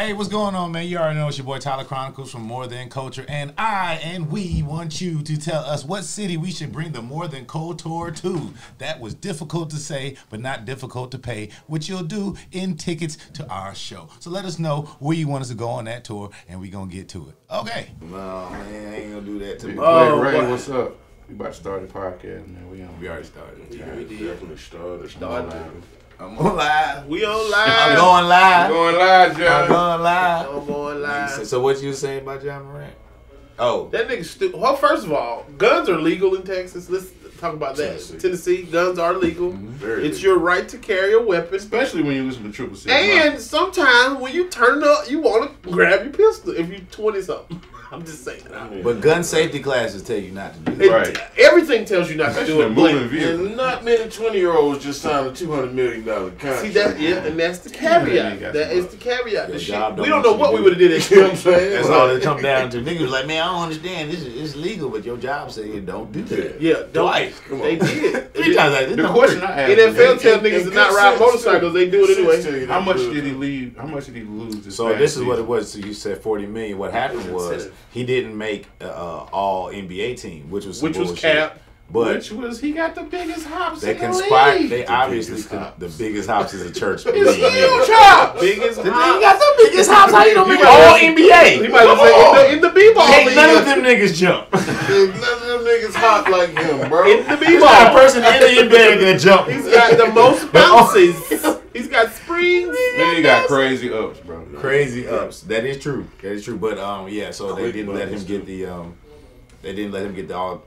Hey, what's going on, man? You already know it's your boy Tyler Chronicles from More Than Culture, and we want you to tell us what city we should bring the More Than Culture to. That was difficult to say, but not difficult to pay, which you'll do in tickets to our show. So let us know where you want us to go on that tour, and we're going to get to it. Okay. No, man, I ain't going to do that to me. Ray, what's up? We about to start the podcast, man. We already started. Yeah, we definitely started. I'm on live. We on live. I'm going live. Going live, John. I'm going live. I'm going live. So what you were saying about Ja Morant? Oh. That nigga stupid. Well, first of all, guns are legal in Texas. Let's talk about that. Tennessee, guns are legal. Very it's legal. your right to carry a weapon. Especially when you listen to Triple C. And sometimes when you turn up, you want to grab your pistol if you're 20-something. I'm just saying. But gun safety classes tell you not to do that. Right. Everything tells you not to do it. Moving vehicles. And not many 20-years just signed a $200 million contract. See that? Yeah, and that's the caveat. Yeah, That is the caveat. Your The job shit. don't We don't want know you what to we do would have did at You know what I'm saying? That's all it come down to. Niggas like, man, I don't understand. This is legal, but your job say you don't do that. Yeah, Twice. They did. Three times like this. The question I asked NFL tell in niggas to good not ride sense, motorcycles. They do it anyway. Sense to you, how much good. did he leave? How much did he lose this So past this is what it season? was. So you said $40 million. What happened was Incentive. he didn't make all NBA team, which was some bullshit. cap. But Which was he got the biggest hops they in the conspired. league. They obviously biggest hops. the biggest hops is a church. It's league, huge nigga. hops. Biggest He hop. got the biggest hops. How you don't make might all as- NBA? He might as well say in the b-ball Ain't league. none of them niggas jump. None of them niggas hot like him, bro. In the He's b-ball. not a person in the NBA that can jump. He's got the most bounces. He's got springs. Man, he got crazy ups, bro. Crazy ups. That is true. That is true. But yeah, so they Quick didn't let him buttons, get the they didn't let him get the all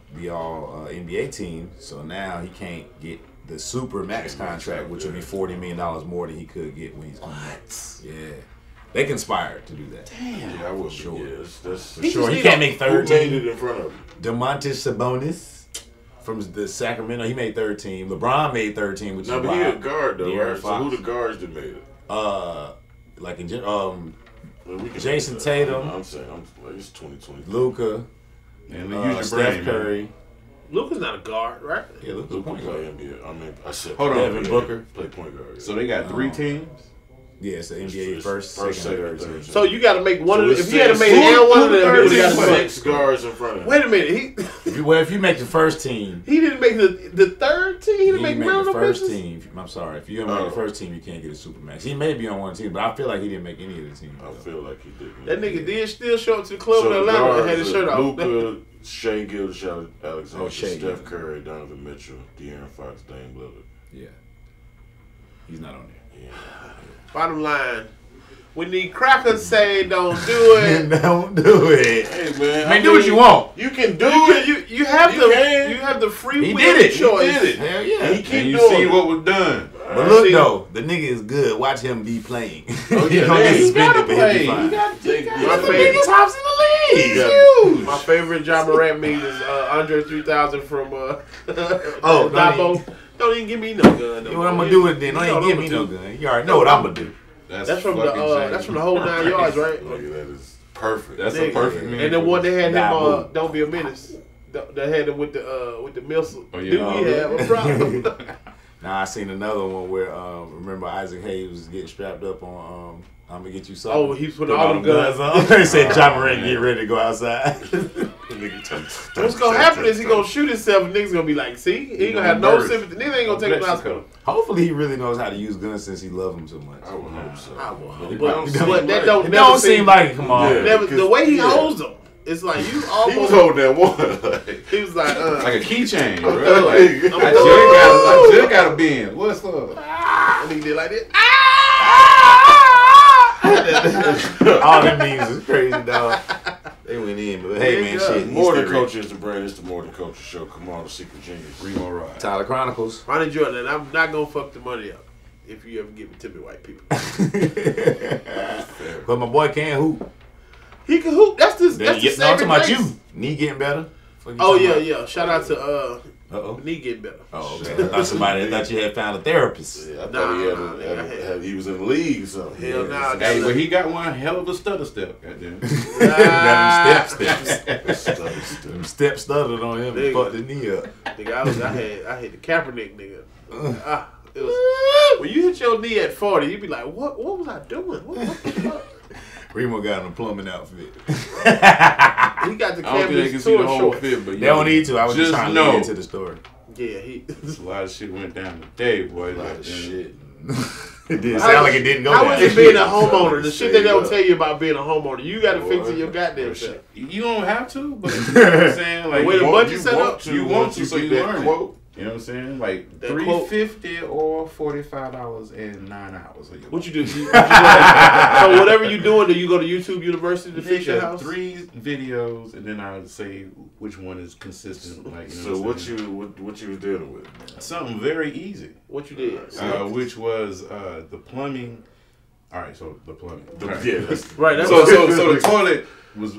NBA team. So now he can't get the super max contract, which would be $40 million more than he could get when he's coming back. Yeah. They conspired to do that. Yeah, I will. Sure. Yeah, that's For sure. He can't make Who third made team. it in front of him? DeMontis Sabonis from the Sacramento, he made third team. LeBron made third team, which No, is but he a wild. guard though, De'Aaron right? So Fox. who the guards that made it? Like in Well, we can Jason look at that. Tatum. I'm saying, it's 2020. Luka, And use your Steph brain, Curry. man. Luka's not a guard, right? Yeah, Luka's Luka point play guard. NBA. I mean, I said Hold on. Devin Booker. play point guard. Yeah. So they got 3 teams. Yeah, it's the NBA It's first, second, third team. So you got to make one of So them. it's If you had to make six- down one of who them, third you got team to play? make. 6 guards in front of him. Wait a minute. If you make the first team, He didn't make the third team. He you didn't make make none the of them first bitches? team. I'm sorry, if you don't make the first team, you can't get a supermax. He may be on one team, but I feel like he didn't make any of the teams. I feel like he did. That nigga did still show up to the club So in the Atlanta and had guards his are shirt off. Luka, Shea Gilgeous Alexander, Oh, Shea Steph Gilgeous. Curry, Donovan Mitchell, De'Aaron Fox, Dame Lillard. Yeah, he's not on there. Yeah. Bottom line, when the crackers say don't do it, Don't do it. Hey man, I mean, do what you want. You can do it. you have You the can. you have the free He will did it. He choice. did it. Hell And yeah. he keep And you doing see it. what was done. But look See- though, the nigga is good. Watch him be playing. Oh, He yeah, gonna man, get he suspended, gotta but he'll play. be fine. He got They- My He's the favorite- biggest hops in the league. He's Yeah. huge. My favorite John Morant meme is Andre 3000 from Oh, Dabo. Don't even give me no gun. No You know what more. I'm gonna do with it then? You Don't know even give what me I'm no gonna do. gun. You already know what I'm gonna do. That's from fucking James. that's from the whole 9 yards, right? Nigga, that is perfect. That's a Nigga. perfect man. And the one that had him Nah, boo. Don't Be a Menace. That had him with the missile. Oh, yeah. Do we have a problem? Now I seen another one where remember Isaac Hayes was getting strapped up on I'm gonna get you something. Oh, he was putting all them guns on. They said Ja Morant get ready to go outside. What's gonna happen is he gonna shoot himself and niggas gonna be like, see? He ain't gonna have no sympathy. Niggas ain't gonna take him to the hospital. Hopefully he really knows how to use guns since he loves them so much. I would hope so. I will hope. It But- don't but seem that like- don't It never don't seem like it. Come on. Yeah. Never, the way he Yeah. holds them, it's like you He almost. was holding that one. He was like, like a keychain, bro. Like, Like, I just got a bend. What's up? and he did like this. All them memes is crazy, dog. They went in, but hey, man, Nigga. shit. More Easter Than egg. Culture is the brand. It's the More Than Culture show. Come on, the Secret Genius. Remo Ride. Tyler Chronicles. Ronnie Jordan, and I'm not gonna fuck the money up if you ever give it to me, white people. But my boy can hoop. He can hoop. That's the No, I'm saving talking about grace. you. Knee getting better. Oh yeah. Shout out to Uh-oh. knee getting better. Oh, okay. I thought you had found a therapist. Yeah, I thought Nah, he was in the league or something. Hell nah, Hey, but he got one hell of a stutter step. Goddamn. Got them steps. Stuff. Them steps stuttered on him and Nigga. fucked his knee up. Nigga, I had the Kaepernick nigga. It was, when you hit your knee at 40, you be like, what was I doing? What the fuck? Remo got on a plumbing outfit. He got the I don't think they can canvas see the tour whole shorts. fit, but They don't need to. I was just trying to know. get into the story. Yeah, A lot of shit went down today, boy. A lot of shit. It didn't sound like it didn't go How down. is it being a homeowner? The shit they Stayed don't up. tell you about being a homeowner. You got to fix it your goddamn self. You don't have to, but you know what I'm saying? Like, The way the budget set up, you want to, so you get that learn quote. it. You know what I'm saying? Like That quote. $350 or $45 in 9 hours. What you do? So whatever you doing, do you go to YouTube University to fix your house? 3 videos, and then I would say which one is consistent. Like, you know So what I'm what you was dealing with? Man? Something very easy, What you did? which was the plumbing. All right, so the plumbing. Right. Yeah, that's, Right. That's So the toilet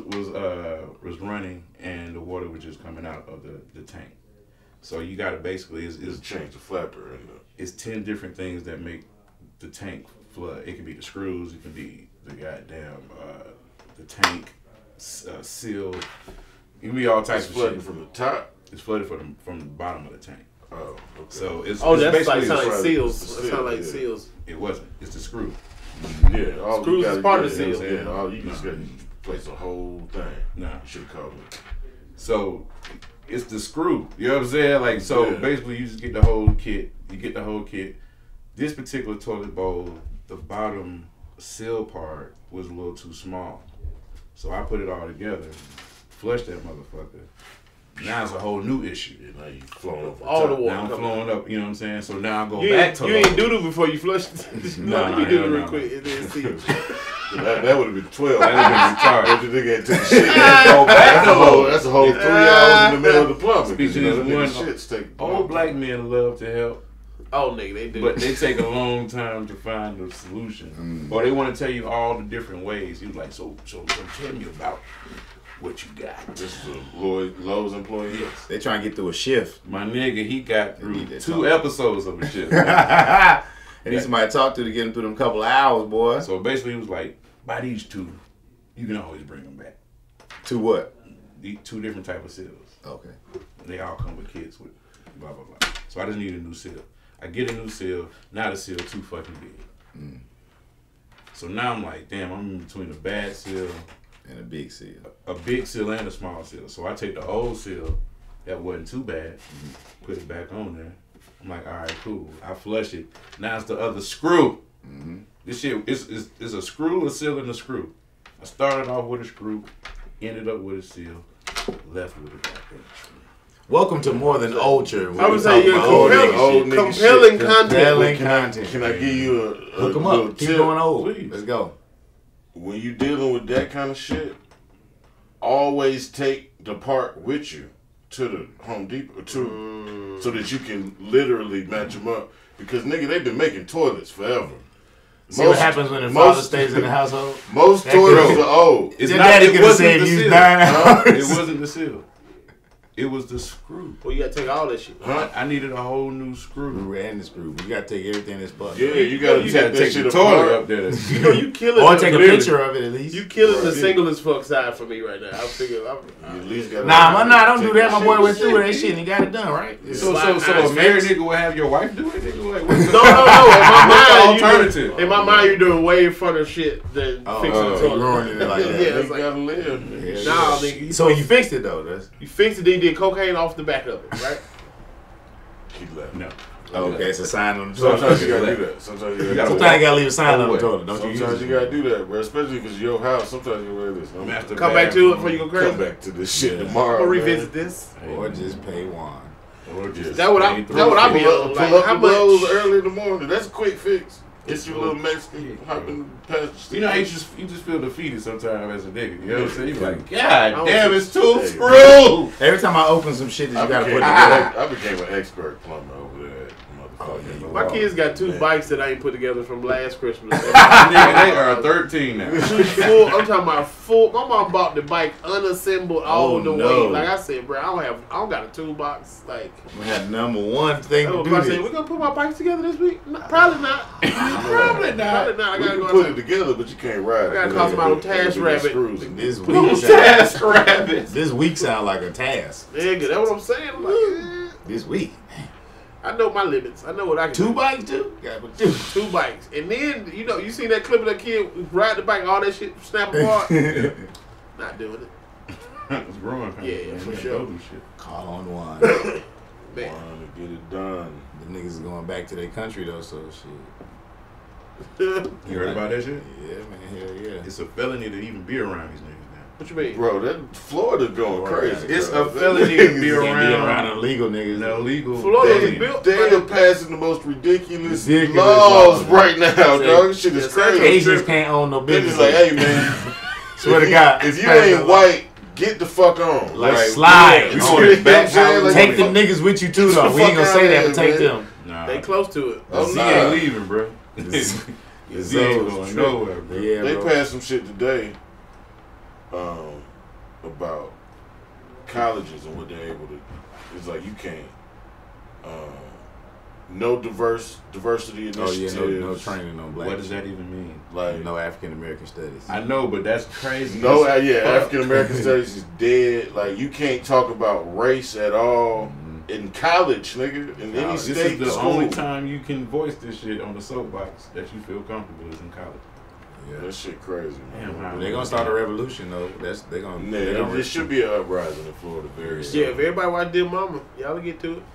was running, and the water was just coming out of the tank. So you got to basically it's change the flapper and it's 10 different things that make the tank flood. It can be the screws, it can be the goddamn the tank seal. It can be all types it's of flooding shit. from the top. It's flooded from the bottom of the tank. Oh, okay. So it's that's basically like sound like right. seals. It's It the sound like seal, seals. it wasn't. It's the screw. Yeah, all Screws you gotta is part do of the seal. Yeah, all you just got to place the whole thing. Nah. Should have called me. So it's the screw. You know what I'm saying? Like, so Yeah. basically you just get the whole kit. You get the whole kit. This particular toilet bowl, the bottom seal part was a little too small. So I put it all together, flushed that motherfucker. Now it's a whole new issue. Yeah, now you flowing up All the top. water. Now I'm flowing up, you know what I'm saying? So now I go You back ain't, to you ain't doodle before you flush. Nah, Let me do it real nah. quick and then see. That would have been 12. That would've been retarded. If the nigga had took shit. Go back to That's a whole 3 hours in the middle of the plumbing. Speaking You know, of them one, nigga shits take Old black men love to help, Oh, nigga, they do. but they take a long time to find the solution. Or they want to tell you all the different ways. You like, so tell me about what you got. This is a Lowe's employee. Yes. They trying to get through a shift. My nigga, he got through need that 2 talk. episodes of the shit. They need somebody to talk to get them through them couple of hours, boy. So basically, he was like, buy these 2. You can always bring them back. To what? These 2 different type of seals. Okay. They all come with kits with blah, blah, blah. So I just need a new seal. I get a new seal. Now the seal too fucking big. So now I'm like, damn, I'm in between a bad seal, And a big seal. a big seal, and a small seal. So I take the old seal that wasn't too bad, put it back on there. I'm like, all right, cool. I flush it. Now it's the other screw. This shit is a screw, a seal, and a screw. I started off with a screw, ended up with a seal, left with a goddamn screw. Welcome to More Than Ultra. I would say you're old compelling, nigga compelling shit. content. Compelling content. Can I give you a Hook them little up. Keep tip? going old. Please. Let's go. When you dealing with that kind of shit, always take the part with you to the Home Depot so that you can literally match them up. Because nigga, they've been making toilets forever. See what happens when the father stays in the household? Most That toilets girl. are old. It's Your not, daddy it could have wasn't saved the you seal. 9 hours. It wasn't the seal. It was the screw. Well, you gotta take all that shit. Huh? I needed a whole new screw. Screw and the screw. You gotta take everything that's butt. Yeah, you gotta You take gotta that take shit the toilet apart. up there. You know, you killing. Or the- take a literally, picture of it at least. You killing the Right. single as fuck side for me right now. I figure. You at least gotta Don't do that. My boy went shit. through that shit and he got it done, right? So a married nigga will have your wife do it? Nigga, like, what's the, No. In my what's the mind, alternative? in my mind, you're doing way funner shit than fixing the you toilet. ruining it like that. Yeah, You it's like, gotta live. Yeah, nah, nigga. So you fixed it though, that's You fixed it, then you did cocaine off the back of it, right? Keep laughing. No. okay. It's a sign on the Sometimes toilet. you gotta do that. Sometimes you gotta gotta. Sometimes you gotta leave a sign on the What? toilet. Don't you? Sometimes you gotta do that, bro. Especially if it's your house. Sometimes you wear this. Master Come back to it before you go crazy. Come back to this shit Yeah. tomorrow. I'm gonna man. revisit this. Or just pay one. Or just That what I- stay that what I be through on. it. Pull Like, up how the blows much- early in the morning. That's a quick fix. It's your little Mexican hopping past. You know, you just feel defeated sometimes as a nigga. You know what I'm saying? You're like, God don't damn, think- it's too Hey, screwed. Every time I open some shit that I you gotta put became, together. I became an expert plumber over there. Motherfucker. My kids got 2 bikes that I ain't put together from last Christmas. Nigga, they are 13 now. Full, I'm talking about full. My mom bought the bike unassembled all Oh, the no. way. Like I said, bro, I don't got a toolbox. Like We had number one thing I to was do about to say, we this. gonna put my bikes together this week? No, probably not. Probably not. Probably not. I We gotta can go. put it outside. together, but you can't ride it. I gotta call somebody on TaskRabbit. This Little week, task rabbits. this week sound like a task. Nigga, that's what I'm saying. I'm like, This week, I know my limits. I know what I can 2 do. bikes too? Yeah, but 2. 2 bikes. And then, you seen that clip of that kid ride the bike, all that shit snap apart? Not doing it. It's growing. Yeah, man. for That sure. golden shit. Call on one. Man. Want to get it done. The niggas is going back to their country though, so shit. You heard about that shit? Yeah, man, hell yeah. It's a felony to even be around these niggas now. What you mean? Bro, that Florida going crazy. It's bro. a felony to be You can't be around. around illegal niggas. No legal. Florida felony. is built. They are passing the most ridiculous Ridiculous laws laws. right now, dog. This shit is Yes, crazy. Asians can't own no They're business. just like, hey, man. Swear to God. If you ain't white, get the fuck on. Like, Right. slide. You You know want what it back I'm saying? how Like, Take what them the niggas with you too, Get though. the We ain't fuck gonna say outta that, but here, take man. them. Nah. They close to it. Oh, Z nah. ain't leaving, bro. It's Z ain't going true. nowhere, bro. Yeah, They bro. passed some shit today about colleges and what they're able to. It's like you can't. No diversity Oh initiatives. yeah, no training on black. What does that even mean? Like No African American studies. I know, but that's crazy. no, That's yeah, fucked. African American studies is dead. Like you can't talk about race at all in college, nigga. In any This state is the school. only time you can voice this shit on the soapbox that you feel comfortable is in college. Yeah. That shit crazy, man. Damn, how- They're gonna start a revolution though. They're gonna. Yeah, they gonna there should be an uprising in Florida very soon. Yeah, if everybody watch Dear Mama, y'all will get to it.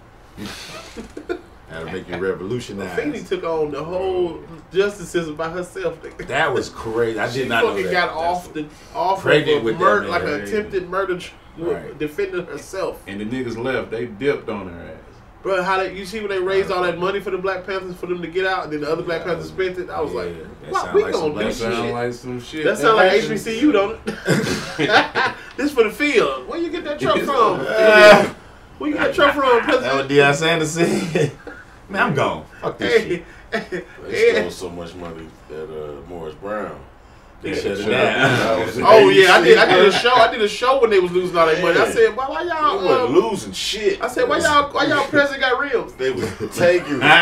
That'll make you revolutionize. Feeny took on the whole justice system by herself. Nigga. That was crazy. I She did not know fucking that. got off of Pregnant a with that murder, man. like an attempted murder, Right. defending herself. And the niggas left. They dipped on her ass. Bro, how you see when they raised all that money for the Black Panthers for them to get out, and then the other Black Panthers spent it? I was like, that what sound we like gonna some do Black That sound shit? like some shit. That sound like happens. HBCU, don't it? This for the field. Where you get that truck from? Where you get that truck from, That what President? Deion Sanders said. Man, I'm gone. Fuck this shit. They stole so much money at Morris Brown. They shut it shut down. it down. Oh yeah, I did a show. I did a show when they was losing all that money. I said, why They y'all? wasn't losing shit. I said, why y'all president got rims? They was taking it.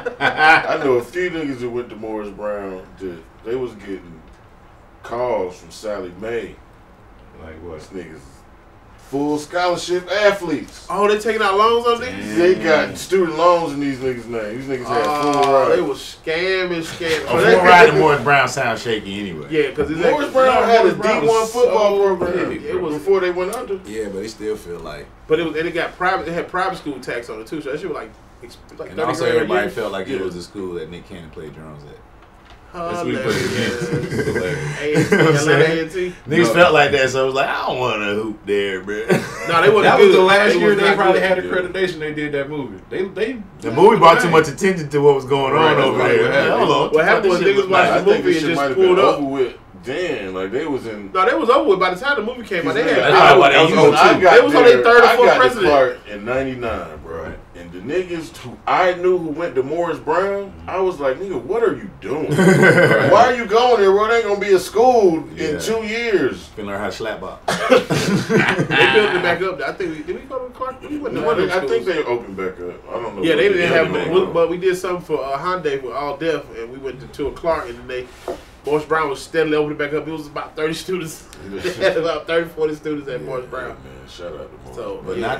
I know a few niggas that went to Morris Brown. They was getting calls from Sally Mae. Like what? These niggas full scholarship athletes. Oh, they taking out loans on niggas? They got student loans in these niggas' names. These niggas had full Oh, they rides. was scamming. A full ride to Morris Brown sounds shaky anyway. Yeah, because Morris Brown had a Morris Brown D1 was football so program big, it was- before they went under. Yeah, but they still feel like. but it got private. They had private school tax on it too, so that shit was like And 30 also, grand a everybody year. felt like it Yeah. was a school that Nick Cannon played drums at. That's what he put it against. A&T, You know what I'm saying? Atlanta A&T. Niggas No. felt like that, so I was like, I don't want to hoop there, bro. No, they wasn't That good. was the last They year was they not probably good. had accreditation. They did that movie. The movie brought too much attention to what was going Right, on that's over right, there. what happened. Hold on. What happened was This shit niggas was watched nice. I the think movie this and shit just might have been pulled up. over with then. Like they was in. No, they was over with by the time the movie came out. They had. That's probably why they used it, I too. got They was on their there- third or I fourth got to president. Clark in '99, bro. Right. And the niggas who I knew who went to Morris Brown, I was like, nigga, what are you doing? Why are you going there? Well, it ain't gonna be a school Yeah. in 2 years. Can learn how to slap up. They built it back up. I think did we go to Clark? We went to one of them I think schools. they opened back up. I don't know. Yeah, what they didn't have, did. but we did something for Hyundai for All Deaf, and we went to a Clark, and then Morris Brown was steadily opening back up. It was about 30 students. They had about 30, 40 students at Morris Brown. Man, shout out to Morris. So, But yeah. not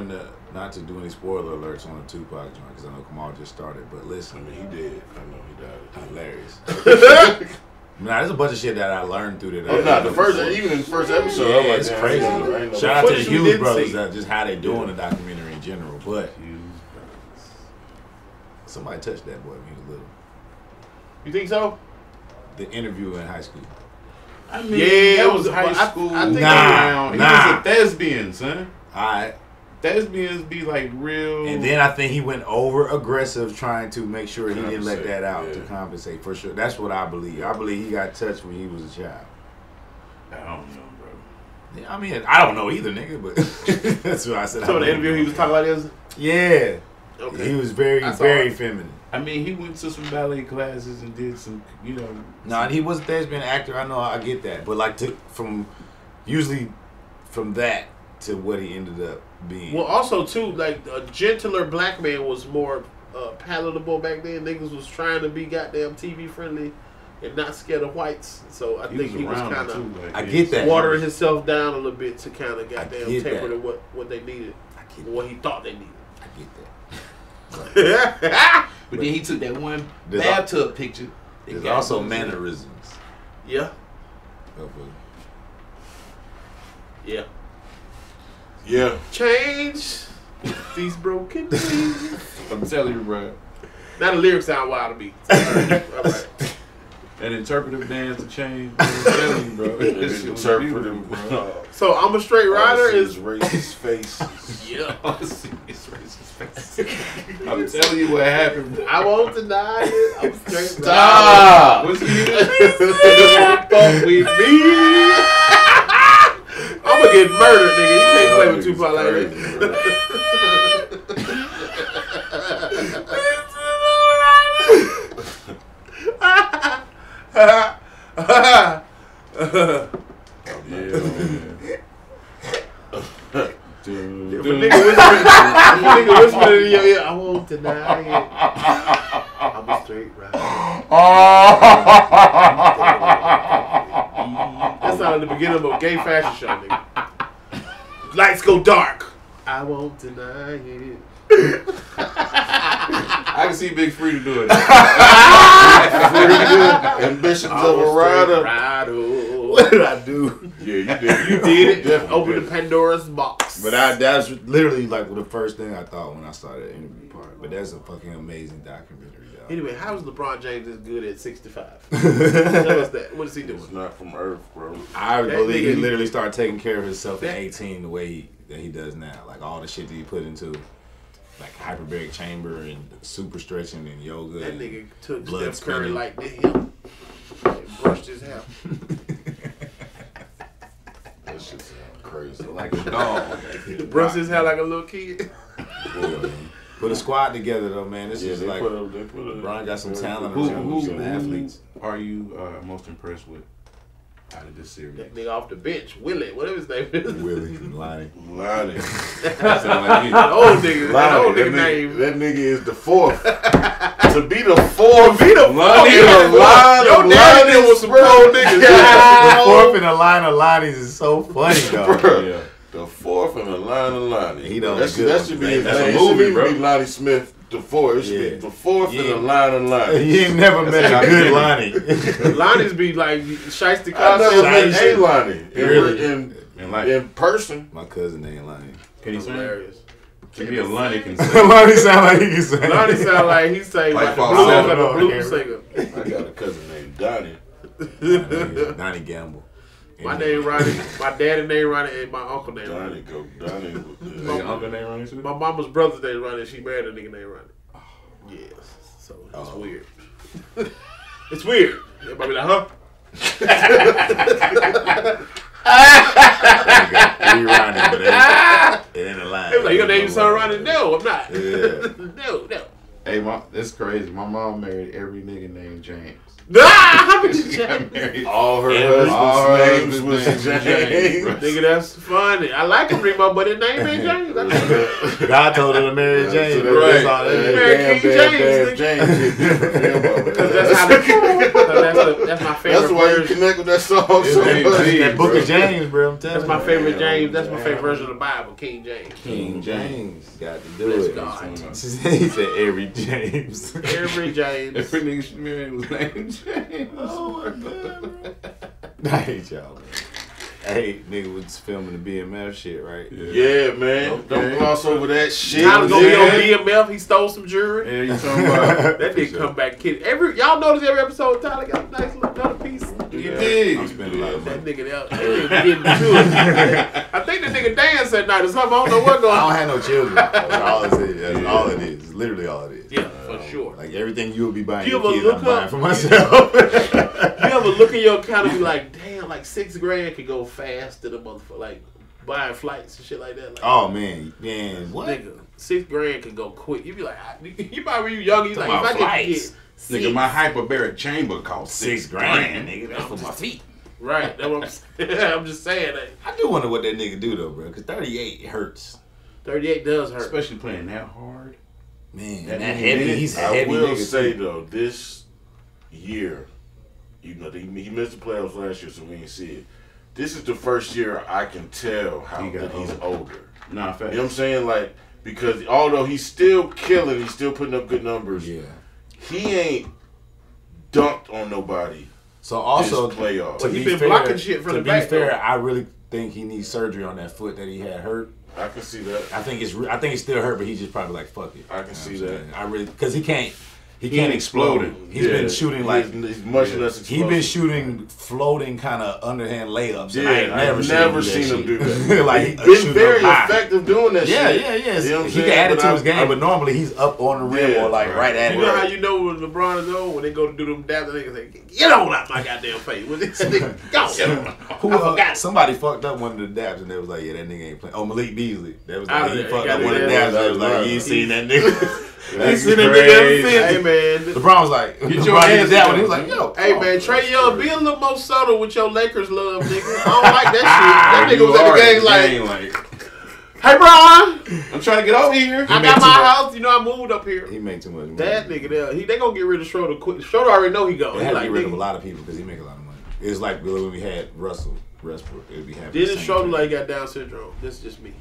to do any spoiler alerts on the Tupac joint, because I know Kamal just started. But I listen, mean, he did. I know he died. hilarious. Nah, there's a bunch of shit that I learned through that. Oh, no, the first, even in the first episode, Yeah, I'm like, it's damn, crazy. I ain't know Shout out to the footage we Hughes didn't brothers, see. that just how they doing the documentary in general. But somebody touched that boy when he was little. You think so? The interview in high school. I mean, Yeah, that it was was- high I- school. I think around. He nah. was a thespian, son. Alright. Thespians be like real. And then I think he went over aggressive trying to make sure he didn't let Compensate, that out yeah. to compensate for sure. That's what I believe. I believe he got touched when he was a child. I don't know, bro. Yeah, I mean, I don't know either, nigga, but that's what I said. So I in the don't interview, know. he was talking like this. Yeah. Okay. He was very, I saw very it. feminine. I mean, he went to some ballet classes and did some, you know. No, he was a thespian actor. I know, I get that, but like from that to what he ended up being. Well, also too, like a gentler black man was more palatable back then. Niggas was trying to be goddamn TV friendly and not scared of whites. So I think he was around kind too, of like, I get that. watering himself down a little bit to kind of goddamn get temper that. to what they needed, I get what he thought they needed. I get that. But then he took that one There's bathtub picture. There's also mannerisms. Yeah. Of Yeah. Yeah. Change these broken things. I'm telling you, bro. Now the lyrics sound wild to me. All right. An interpretive dance to change. I'm telling you, bro. This shit was beautiful, Interpretive, bro. So I'm a straight rider is racist faces. yeah. All I see is racist faces. I'm telling you what happened, bro. I won't deny it. I'm straight Stop. What's he Fuck with me. I'm gonna get murdered, nigga. You can't play with Tupac like that. If a nigga whispering in your ear, I won't deny it. I'm a straight rider. That sounded like the beginning of a gay fashion show, nigga. Lights go dark. I won't deny it. I can see Big Free do it. Ambitions of a rider. what did I do? Yeah, you did. You did it. Definitely Open did. the Pandora's box. But that's literally like the first thing I thought when I saw that interview part. But that's a fucking amazing documentary, dog. Anyway, how is LeBron James this good at 65? Tell us that. What is he It's doing? not from Earth, bro. I That believe he nigga- literally started taking care of himself at That- 18 the way that he does now. Like all the shit that he put into like hyperbaric chamber and super stretching and yoga. That and nigga took blood Steph Curry spinning. like him and brushed his hair. That shit sound crazy. like a dog. Brushed his hair like a little kid. Put a squad together though, man. This Yeah, is they like put a. LeBron got some talent. Who some athletes. are you most impressed with out of this series? That nigga off the bench, Willie, whatever his name is. Willie and Lonnie. Lonnie. Sound like you. That old nigga, that Lonnie, old nigga name. That nigga is the fourth. To be the fourth. Be the Lonnie in a line Your of daddy Lonnies, was some bro. cold niggas. The fourth in a line of Lonnies is so funny though. Bro. Yeah. The fourth in a line of Lonnie. He don't that look should, good. that should be his That's a name. It movie, shouldn't bro. even be Lonnie Smith the fourth. It should Yeah. be the fourth in Yeah. a line of Lonnie. You ain't never met how a you good do Lonnie. Lonnie's be like Shiesty I never met Shiesty. a Lonnie Really? And like, in person. My cousin named Lonnie. can he sing? Hilarious. Can be a Lonnie can sing. Lonnie sound like he can sing. Lonnie sound like he sang Like like, Paul blues, Sanders. like a blues singer. I got a cousin named Donnie. Donnie Gamble. My name Ronnie. My daddy name Ronnie and my uncle name Donnie Ronnie. go. Donnie. Your uncle name Ronnie too? My mama's brother's name Ronnie. She married a nigga named Ronnie. Yes. So it's weird. It's weird. Everybody be like, huh? Three Ronnie, but it ain't a line. They was like, you gonna name your son Ronnie? No, I'm not. Yeah. No. Hey, that's crazy. My mom married every nigga named James. Nah, how could you Got married. All her All her husband's names was husband's names James. bro. Nigga, that's funny. I like him, Remo, but his name ain't James. God told her to marry James. So Bro. Right. That's all that is. Marry King James, James hit different for him, Because bro. that's how that's my favorite That's why you version. connect with that song His so name much. G. That book of James, bro. I'm telling That's my you. favorite James. That's my favorite version of the Bible, King James. King James got to do Bless it. God. He said every James. Every James. Every nigga she married was named James. Oh my god. I hate y'all, man. I hate nigga was filming the BMF shit, right? Yeah, man. Okay. Don't gloss over that shit. Tyler go man. be on BMF. He stole some jewelry. Yeah, you talking about? That nigga come back kid. Y'all notice every episode Tyler got a nice little another piece. You Yeah. did. I'm spending a lot of That money. nigga there, that nigga getting to it. I think the nigga danced that night or something. I don't know what I going don't on. have no children. That's all it is. That's all it is. It's literally all it is. Yeah, for sure. Like everything you will be buying You your ever kids, look I'm buying up- for myself. You ever look at your account and be like, damn, like $6,000 could go fast to the motherfucker, like buying flights and shit like that. Like, Oh man, what? nigga, $6,000 can go quick. You be like, you might when you young, you like, Talking if I about could get flights. Nigga, my hyperbaric chamber cost $6,000, nigga. That's for my feet. right, that's what I'm saying. I'm just saying that I do wonder what that nigga do though, bro. Cause 38 hurts. 38 does hurt. Especially playing that hard. Man, That that nigga heavy. did. He's a I heavy will nigga. say too. though, this year, he missed the playoffs last year, so we didn't see it. This is the first year I can tell how He got that he's older. older. Nah, fact. You know what I'm saying? Like because although he's still killing, he's still putting up good numbers. Yeah. He ain't dunked on nobody. So also, this playoff. to He be been fair, blocking shit from to the be back, fair, though. I really think he needs surgery on that foot that he had hurt. I can see that. I think it's still hurt, but he's just probably like fuck it. I can see that. I really because he can't ain't explode. exploding. He's been shooting like he's much less explosive. he's been shooting floating kind of underhand layups. Yeah, and I ain't never seen him do that. that. Like He's he been shooting very up high. effective doing that Yeah, shit. yeah, yeah. You know what I'm He saying? can add it But to his I- game, but normally he's up on the rim Yeah, or like right at You it. know how you know when LeBron go when they go to do them dabs, the niggas say, "Get on out my goddamn face!" When they say, "Go, Who, I forgot." somebody fucked up one of the dabs and they was like, yeah, that nigga ain't playing. Oh, Malik Beasley. That was I like, he know, fucked got up one of the his dabs. ass They was like, right. you ain't seen that nigga. You That's seen that crazy. nigga Hey ever man, since? LeBron was like, your LeBron hands did that one. together. He was like, yo. hey come man, on, Trey bro. Young, be a little more subtle with your Lakers love, nigga. I don't like that shit. That nigga was at the game like, "Hey, Bron, I'm trying to get over here. I got my house. You know, I moved up here." He made too much money. That nigga there, they gonna get rid of Schroeder quick. Schroeder already know he gone. They He had to like, get rid of a nigga, lot of people because he make a lot of money. It's like when we had Russell Westbrook. It'd be happening. didn't Schroeder like he got Down syndrome? This is just me.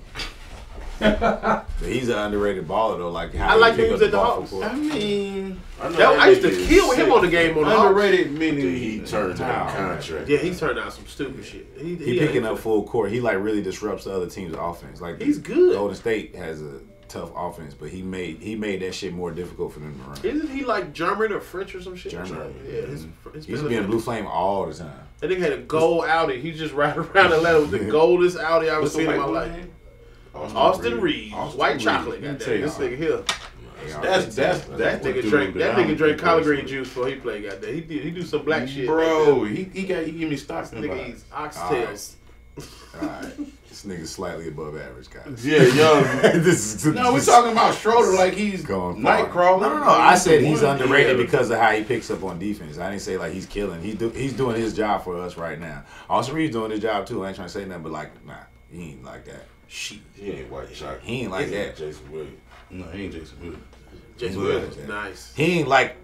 But he's an underrated baller though. Like how I he like pick him up at the ball Hawks. for court. I mean, I used to kill him on the game on the Hawks. underrated Until meaning he turned down contract. Yeah, he turned out some stupid shit. He picking up full court. He like really disrupts the other team's offense. Like He's good. Golden State has a tough offense, but he made that shit more difficult for them to run. Isn't he like German or French or some shit? German. Yeah, his He's being Blue Flame all the time. That nigga had a gold Audi. He just riding around Atlanta with the goldest Audi I ever what's he seen in like? my life. Austin Reeves, white chocolate. Let me Goddamn, tell you, this nigga here. That's That nigga drank collard green juice before he played. Goddamn, he do some black shit. Bro, he give me stocks This in nigga the eats oxtails. Alright. This nigga's slightly above average, guys. Yeah, young. this is No, we're talking about Schroeder like he's going far. Nightcrawler. No. I said he's One, underrated yeah. because of how he picks up on defense. I didn't say like he's killing. He's doing his job for us right now. Austin Reeves doing his job too. I ain't trying to say nothing, but like, nah, he ain't like that. He ain't white chocolate. He ain't like that. Jason Williams. No, he ain't Jason Williams. Jason He Williams like was that. nice. He ain't like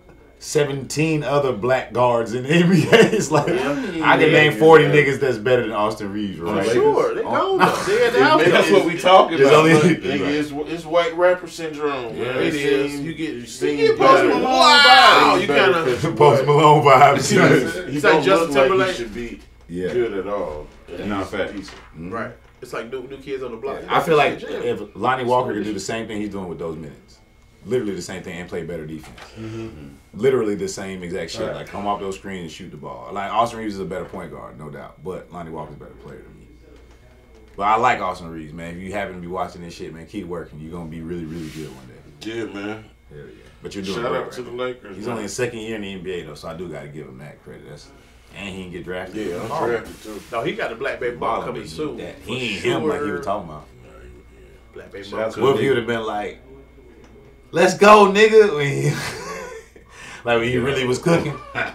17 other black guards in the NBA. It's like I can name 40 niggas that's better than Austin Reeves, right? Sure, they know though. They at the house. That's what we talking There's about. only- Nigga, it's white rapper syndrome. Yeah, man. it is. You get seen Post better. Malone. Wow, Seen you better kind of. 'cause Post Malone vibes. He It's like don't Justin look like Timberlake. he should be Yeah. good at all. Nah, He's fact. decent. Right. It's like new kids on the block. I feel like if Lonnie Walker could do the same thing he's doing with those minutes, literally the same thing, and play better defense. Literally the same exact shit. Right. Like come off those screens and shoot the ball. Like Austin Reeves is a better point guard, no doubt. But Lonnie Walker's a better player than me. But I like Austin Reeves, man. If you happen to be watching this shit, man, keep working. You're gonna be really, really good one day. Yeah, man. Hell yeah. But you're doing Shout great out to right the now. Lakers. He's man. only in second year in the NBA though, so I do gotta give him that credit. And he didn't get drafted. Yeah, undrafted too. No, he got a black baby ball coming soon. That. For He ain't him like he sure. was talking about. Black baby Shout ball out to coming. What if he would have been like, "Let's go, nigga"? When he, like when he really was cooking. Like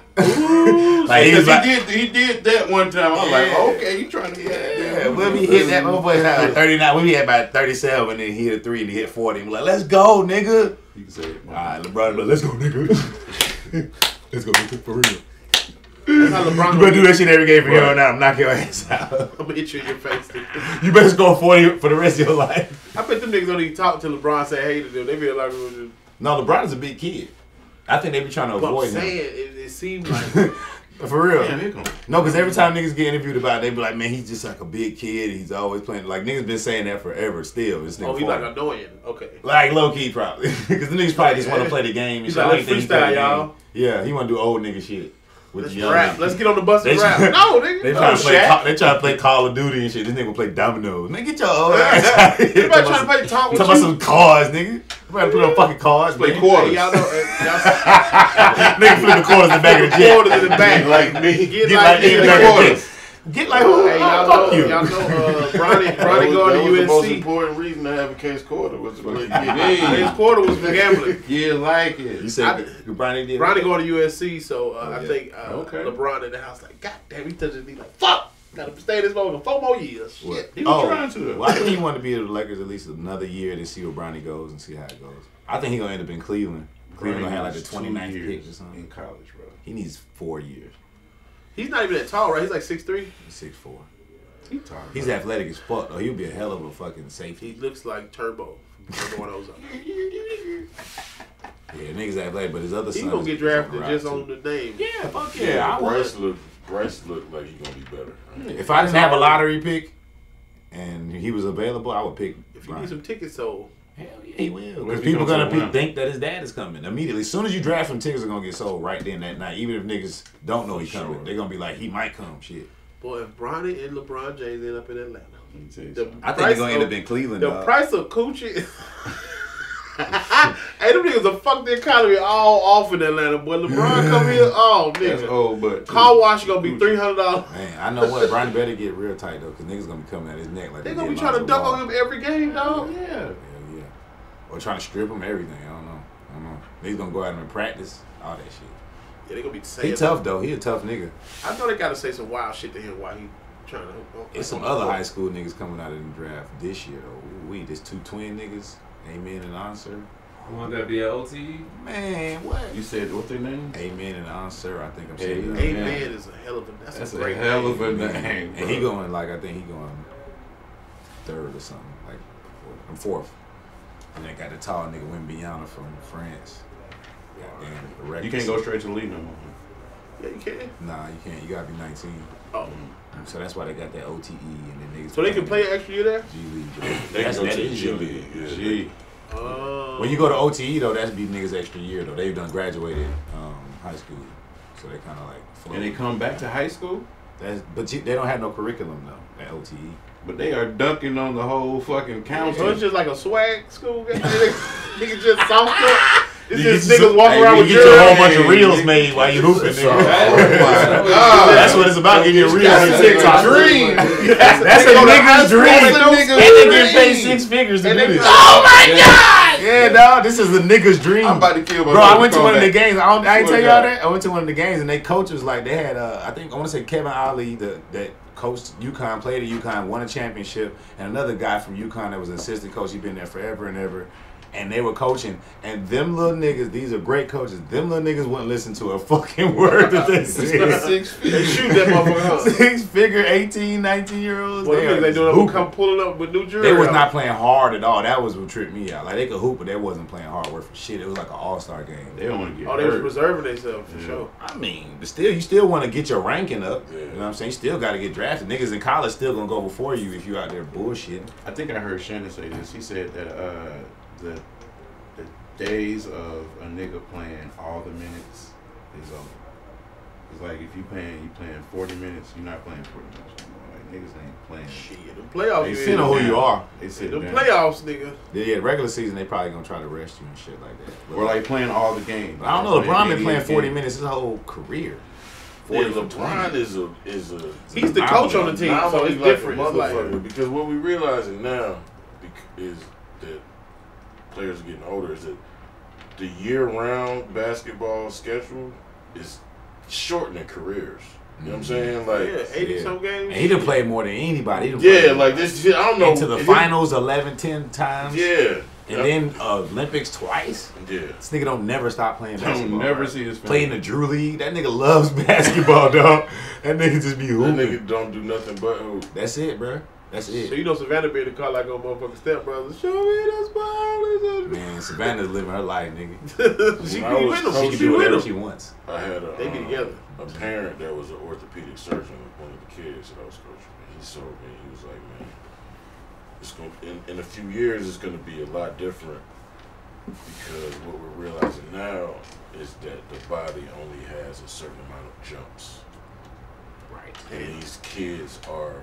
he was like, he did that one time. I was Yeah. like, okay, you trying to yeah, when we hit that motherfucker had like 39, when we had about 37, and then he hit a 3 and he hit 40. And we're like, "Let's go, nigga." You can say it. All right, LeBron, but let's go, nigga. Let's go, nigga, for real. That's how LeBron You better do that shit every game from here on out. I'm knock your ass out. I'm gonna hit you in your face. You better score 40 for the rest of your life. I bet them niggas don't even talk till LeBron say hey to them. They feel like, No, LeBron is a big kid. I think they be trying to but I'm avoid saying him. it seemed like For real. Damn, here come. No, because every time niggas get interviewed about it, they be like, "Man, he's just like a big kid. He's always playing." Like niggas been saying that forever. Still, this nigga. oh he's like 40. annoying. Okay. Like low key probably, because the niggas probably just want to play the game. And He's shit. like, I don't "Let's think he play freestyle, the y'all." game. Yeah, he want to do old nigga shit with Let's the young rap. niggas. Let's get on the bus and They rap. try- No, nigga. They No, try to play. Shaq. They try to play Call of Duty and shit. This nigga play dominoes. Man, get your old ass out here. Everybody trying to play talk with Talk about you. some cards, nigga. Everybody play on fucking cards. Play man. quarters. Hey, y'all know, Nigga flip the quarters in the back of the jet. quarters in the back. Like me. Get Get like like nigga in the the back of the quarters. jet. Get like who? Hey, y'all Fuck know, you. y'all know, Bronny That going was the to most USC. important reason to have a case quarter was to play His quarter was for gambling. You like it. You said Bronny did. Bronny going to USC, so yeah. I think Okay. LeBron in the house like, God damn, he touched his knee like, fuck, gotta stay this long for 4 more years. What? Shit. He was trying to. Well, I think he wanted to be at the Lakers at least another year to see where Bronny goes and see how it goes. I think he's gonna end up in Cleveland. Cleveland gonna have like the 29th pick or something. in college, bro. He needs 4 years. He's not even that tall, right? He's like 6'3". He's 6'4". He talking. He's athletic as fuck though. He'll be a hell of a fucking He safety. looks like Turbo from one of those. Yeah, niggas athletic, but his other He son. gonna get drafted just on the name. Yeah, fuck yeah. I would. Bryce looked like he gonna be better. If I didn't have a lottery pick and he was available, I would pick. If you need some tickets sold. Hell yeah, he will. What Because if he people comes gonna to the think that his dad is coming immediately. As soon as you draft him, tickets are gonna get sold right then that night. Even if niggas don't know he's coming, Sure. they're gonna be like, he might come. Shit. Boy, if Bronny and LeBron James end up in Atlanta, Let me tell you the something. I think price they're gonna end of- up in Cleveland. The dog. price of coochie. Hey, them niggas will fuck the economy all off in Atlanta. Boy, LeBron come here, oh That's nigga. old, but Car wash gonna be $300. Man, I know what. Brian better get real tight though, because niggas gonna be coming at his neck like They they gonna be did trying to Lonzo dunk Ball. on him every game, dog. Yeah. Hell yeah. Or trying to strip him, everything. I don't know. Niggas gonna go at him in practice, all that shit. Yeah, they gonna be saying. He tough though. He a tough nigga. I know they gotta say some wild shit to him while he trying to. It's some other high school niggas coming out of the draft this year though. Ooh, this two twin niggas, Amen and Answer. You want that to be an OTE? Man, what? You said what their name? Amen and Answer. I think I'm Hey, saying. hey, Amen man. is a hell of a. That's a a great hell of a name. name. And he going like I think he going third or something, like fourth. And they got the tall nigga Wimbiana from France. Goddamn, You can't go straight to the league no more. Yeah, you can. Nah, you can't. You gotta be 19. Oh, So that's why they got that OTE and then niggas. so they can play an extra year there. G League. They can go that to the is G your League. Yeah. Gee. When you go to OTE though, that's be niggas extra year though. They've done graduated high school, so they kind of like. Float. And they come back to high school, They don't have no curriculum though at OTE. but they are dunking on the whole fucking So council. it's just like a swag school. Niggas just soft up. It's You just get niggas walking around with you get you a whole jerseys. bunch of reels made while you hooping, So- nigga. That's That's what it's about. Getting your reels That's on a TikTok. dream. That's a nigga's dream. That's a nigga's And they get paid dream. 6 figures to And do they- this. Oh my god! Yeah, dog. This is a nigga's dream. I'm about to kill myself. Bro, I went to one of the games. I didn't tell Swear to y'all God. that. I went to one of the games and they coach was like they had I want to say Kevin Ali that coached UConn, played at UConn, won a championship, and another guy from UConn that was an assistant coach. He'd been there forever and ever. And they were coaching, and them little niggas, these are great coaches. Them little niggas wouldn't listen to a fucking word that they said. 6 feet. They shoot that motherfucker. Huh? 6 figure, 18, 19-year-olds. What they doing? hooping. Come pulling up with New Jersey. They was not playing hard at all. That was what tripped me out. Like they could hoop, but they wasn't playing hard work for shit. It was like an all-star game. They don't want to get Oh, they was hurt. reserving themselves for sure. I mean, but still, you still want to get your ranking up. Yeah. You know what I'm saying? You still got to get drafted. Niggas in college still gonna go before you if you out there bullshitting. I think I heard Shannon say this. He said that the days of a nigga playing all the minutes is over. It's like if you playing 40 minutes, you're not playing 40 minutes anymore. Like niggas ain't playing. Shit, them playoffs. They you sit You know in. who you are. They sit Them down. playoffs, nigga. Yeah, regular season they probably gonna try to rest you and shit like that. But Or like playing all the games. I don't know. LeBron been playing 40 games. minutes his whole career. Yeah, 40 for LeBron 20. is a He's the coach on the team, so anomaly it's like a different. It's like, motherfucker, because what we realizing now is that players are getting older is that the year-round basketball schedule is shortening careers. You know what I'm saying? Like, yeah, 80 some games. And he done played more than anybody. He done yeah, played like this shit. I don't know. into the It- finals 11, 10 times. Yeah, And then Olympics twice. yeah. This nigga don't never stop playing Don't basketball. never see his Play in family. the Drew League. That nigga loves basketball, dog. That nigga just be That hooping. nigga don't do nothing but hoop. That's it, bro. That's So it. you know Savannah be in the car like a motherfucking stepbrother. Show me the ball. Man, Savannah's living her life, nigga. She When be I was with him. She coaching, can She do with whatever him. she wants. I had They be together. a parent that was an orthopedic surgeon, one of the kids that I was coaching. And he told me, he was like, man, it's going in a few years it's gonna be a lot different because what we're realizing now is that the body only has a certain amount of jumps. Right. And these kids are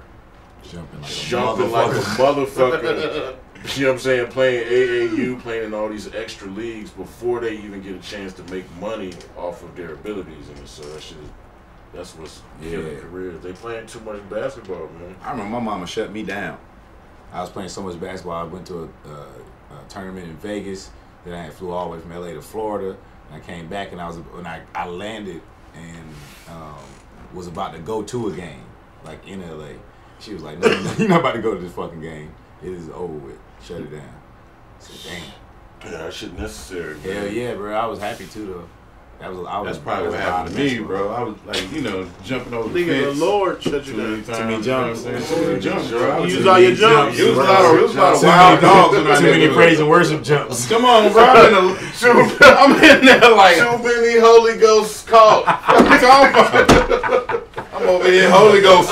Jumping like a jumping like a motherfucker. You know what I'm saying? Playing AAU, playing in all these extra leagues before they even get a chance to make money off of their abilities. And so that shit is, that's what's killing Yeah. careers. They playing too much basketball, man. I remember my mama shut me down. I was playing so much basketball. I went to a tournament in Vegas. Then I flew all the way from LA to Florida. And I came back and I landed and was about to go to a game, like in LA. She was like, no, you're not about to go to this fucking game. It is over with. Shut it down. I said, damn. Yeah, that shit necessary, man. Hell yeah, bro. I was happy too, though. That's probably what happened to me, bro. I was like, jumping over the Nigga, fence. the Lord shut you Too many down. times. many jumps. You know what I'm saying? Too many jumps, bro. You use all your jumps. It was a lot of wild dogs in our Too many neighborhood. praise and worship jumps. Come on, bro. I'm in there like, Too many Holy Ghosts caught. I'm over here Holy Ghost.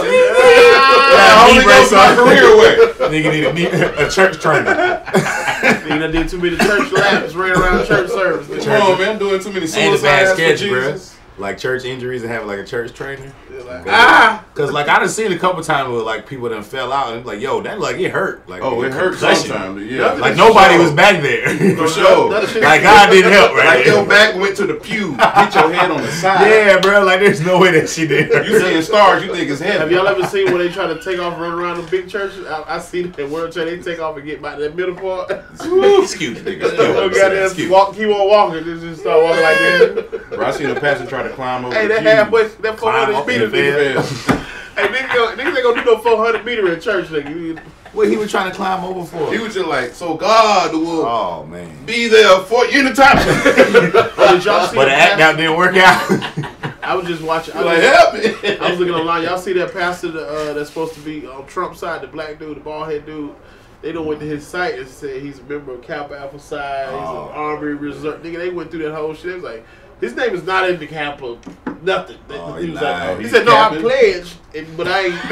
Holy Holy Ghost my career away. Nigga need a church trainer. Nigga, I did too many church laps, ran around church service. Come on, man. I'm doing too many Ain't a bad suicides for sketch, bro. Jesus. Like church injuries and have like a church trainer. Ah! Cause like I done seen a couple times where like people done fell out and like, yo, that like it hurt. Like Oh, it hurts concussion. sometimes. Yeah. Like nobody was back there. For sure. Like God didn't help, right? Like your back went to the pew. Hit your head on the side. Yeah, bro. Like there's no way that she did. You seeing stars, you think it's heaven. Have y'all ever seen when they try to take off, run around the big churches? I see that in World Trade, they take off and get by that middle part. Excuse me. Keep on walking. Just start walking like that. Bro, I seen a pastor try to climb over Hey, the that pew. halfway, that Climb 400 up meter in the nigga. Yeah. Hey, niggas ain't gonna do no 400 meter in church, nigga. What he was trying to climb over for? He was just like, so God will Oh man. be there for you in the top. Oh, did y'all see But the that act out didn't work out. I was just watching. You're like, help me. I was looking online. Y'all see that pastor that's supposed to be on Trump's side, the black dude, the bald head dude? They done went to his site and said he's a member of Kappa Alpha Psi, he's an Army Reserve. Nigga, they went through that whole shit. It was like, his name is not in the Kappa, nothing. Oh, he he was lied. like, he He's said, no, I capping. pledged, but I ain't.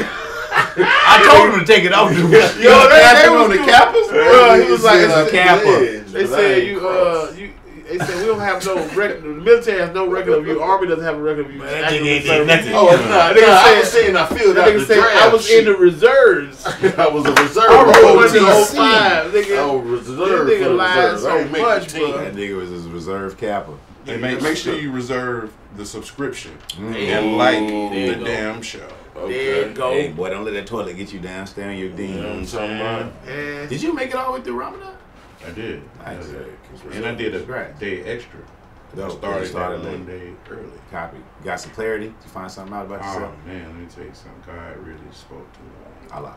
I told him to take it off. Yo, They they on was the doing- Kappas? Bro, he was like, a Kappa. they said they said we don't have no record. The military has no record of you. Army doesn't have a record of you. That nigga ain't did nothing. Oh, nah, Nigga I said- was saying I filled That out nigga the said draft. I was in the reserves. I was a reserve. I Oh, was in TC. 05, nigga. Oh, reserve. This for nigga the lied reserves. so I ain't make much, the team. bro. That nigga was his reserve Kappa. Hey, make sure you reserve the subscription Mm. and like There you the go. damn show. There you go. Hey, boy, don't let that toilet get you down. Stay on your You know what I'm dean. saying? And Did you make it all the way through Ramadan? I did. Nice. And I did a Congrats. day extra. No, I started late. one day early. Copy. You got some clarity? Did you find something out about Oh yourself? man, let me tell you something. God really spoke to Allah.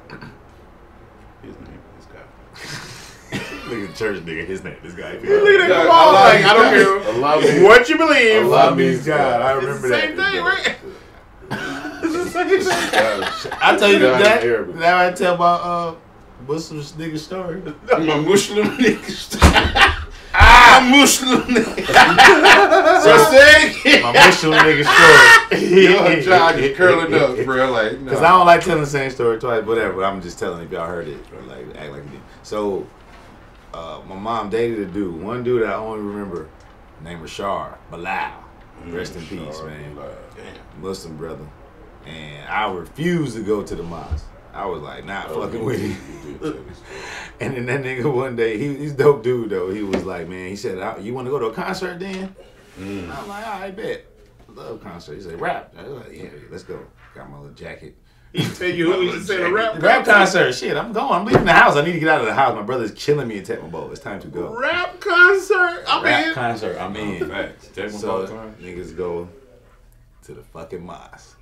his name is God. Look at the church nigga. His name. This guy. look at that, Yeah, come on, Allah like, means I don't God. care Allah means- what you believe. Allah means God. I It's remember the that. same thing, right? It's the same thing. I tell you God in that. Arabic. Now I tell my Muslim nigga story. I'm a Muslim nigga. I'm Muslim nigga. So say My Muslim nigga story. your jaw is curling up, bro. Like, no. Cause I don't like telling the same story twice, whatever. But I'm just telling if y'all heard it, or like act like you did. So, my mom dated a dude. One dude I only remember, named Rashard Bilal. Rest in peace, man. Muslim brother. And I refused to go to the mosque. I was like, nah, fucking with him. And then that nigga one day, he's a dope dude though. He was like, man, he said, you want to go to a concert then? I'm like, all right, bet. I love concert. He said, rap. I was like, yeah, let's go. Got my little jacket. He tell you who was saying a rap Rap concert, shit, I'm going. I'm leaving the house. I need to get out of the house. My brother's killing me in Tecmo Bowl. It's time to go. Rap concert. I'm Rap in. concert, I'm in. Facts. Tecmo So Bowl time. niggas go to the fucking mosque.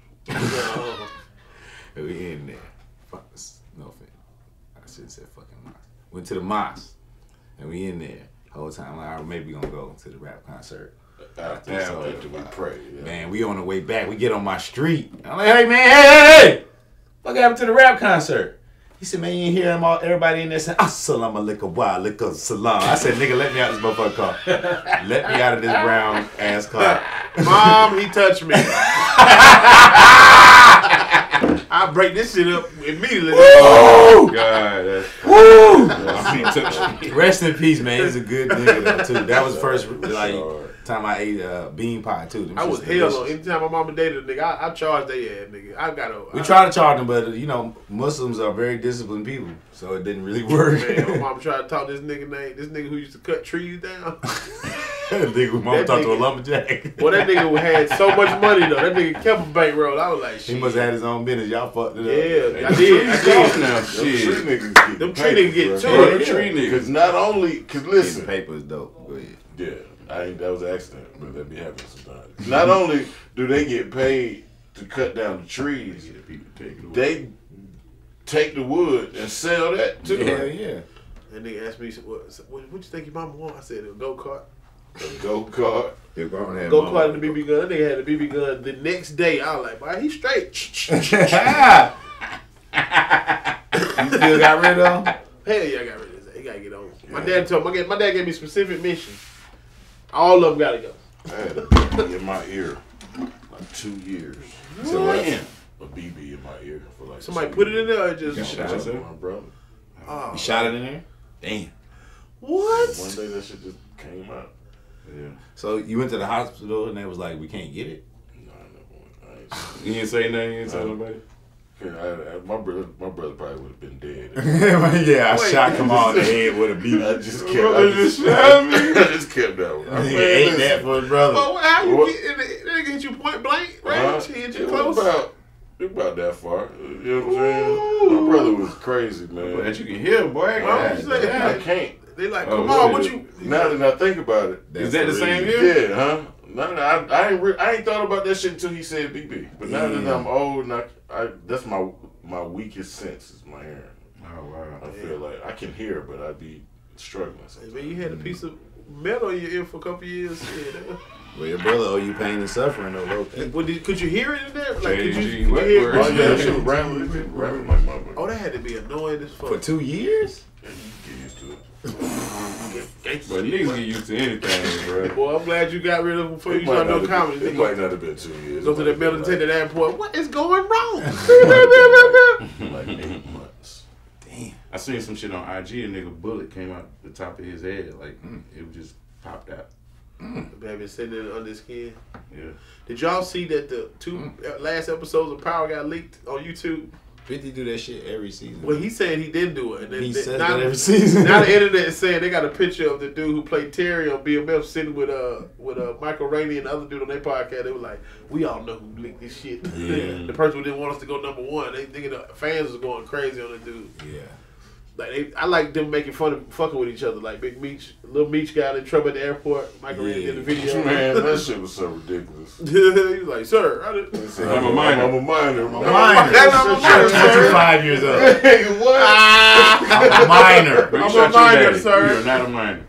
And we in there. Fuck, no offense. I should have said fucking mosque. Went to the mosque. And we in there. Whole time, like, all right, maybe gonna go to the rap concert. After we pray. Yeah. Man, we on the way back. We get on my street. I'm like, hey, man, hey! What happened to the rap concert? He said, man, you ain't hear everybody in there saying, assalamu alaikum wa alaikum salam. I said, nigga, let me out of this motherfucking car. Let me out of this brown ass car. Mom, he touched me. I break this shit up immediately. Woo! God, that's Woo! he touched me. Rest in peace, man. He's a good nigga, though, too. That was the first, like, time I ate bean pie, too. Them I was shit's hell delicious. on. Anytime my mama dated a nigga, I charged they ass, nigga. I got a. We try to charge them, but, you know, Muslims are very disciplined people, so it didn't really work. Man, my mama tried to talk this nigga name. This nigga who used to cut trees down. Nigga, mama That talked to a nigga- lumberjack. Boy, that nigga had so much money though. That nigga kept a bankroll. I was like, shit. He must have had his own business. Y'all fucked it up. Yeah, I did. Now, Them shit. tree niggas get Them tree paper, niggas get bro. to Bro, it. the tree niggas. Because not only, because Listen, listen, paper is dope. Go ahead. yeah, that was an accident, but that be happening sometimes. Not only do they get paid to cut down the trees, People take it away. they take the wood and sell that too. Hell yeah. And nigga asked me, what you think your mama want? I said, a go-kart. A go-kart. Your grandma had Go mama. kart and the BB gun. They had the BB gun the next day. I was like, boy, he's straight. You still got rid of him? Hell yeah, I got rid of this. He gotta get on. My dad told me. My dad gave me specific missions. All of them gotta go. I had a BB in my ear like 2 years. So what? Damn. A BB in my ear for like Somebody 2 put it in years. there or just You shot That's yourself? my brother. Oh, You shot it in there? Damn. what? One day that shit just came out. Yeah. So you went to the hospital and they was like, we can't get it? No, I never went. I ain't You didn't say nothing. You didn't tell nobody. my brother probably would have been dead. Yeah, I Wait. shot Kamal in the head with a beat. I just kept. Brother just shot me. I just kept that one. He ate that for his brother. Oh, how you What? get in the, they hit you point blank, right? Uh-huh. She hit It you was close. about that far. You know what I'm saying? My brother was crazy, man. But you can hear, boy. Well, I'm God, saying, I can't. They like, Oh, come on, what what is you? Now that I think about it, Is that the same reason. here? yeah, huh? No, I ain't thought about that shit until he said BB. But now that I'm old, and that's my weakest sense is my hearing. Oh wow. I feel like I can hear, but I'd be struggling. Sometimes. Man, you had a piece of metal in your ear for a couple years. Yeah. Well, your brother owe you pain and suffering, though, bro. Could you hear it in there? Like, could JG, you what hear? word? Oh yeah, that shit was rattling like my. Oh, that had to be annoying as fuck. For 2 years? Yeah, you get used to it. But niggas get used to anything, bro. Boy, I'm glad you got rid of him before you might started not no have comedy. been- It might not have been 2 years. Go to the metal like, attendant airport. What is going wrong? like 8 months. Damn. I seen some shit on IG. A nigga bullet came out the top of his head, like it just popped out. Baby sitting there under his skin. Yeah. Did y'all see that the two last episodes of Power got leaked on YouTube? 50 do that shit every season. Well, he said he didn't do it. And then He says now, that every season. now the internet is saying they got a picture of the dude who played Terry on BMF sitting with Michael Rainey and the other dude on their podcast. They were like, we all know who leaked this shit. Yeah. The person who didn't want us to go number one. They thinking the fans was going crazy on the dude. Yeah. Like I like them making fun of fucking with each other. Like Big Meech, Little Meech got in trouble at the airport. Michael Rainey did the video. Man, that shit was so ridiculous. He was like, sir, I didn't. He said, I'm a minor. I'm a minor. I'm a minor. That's I'm 25 years old. What? I'm a minor. But you I'm shot a your minor, daddy. sir. You're not a minor.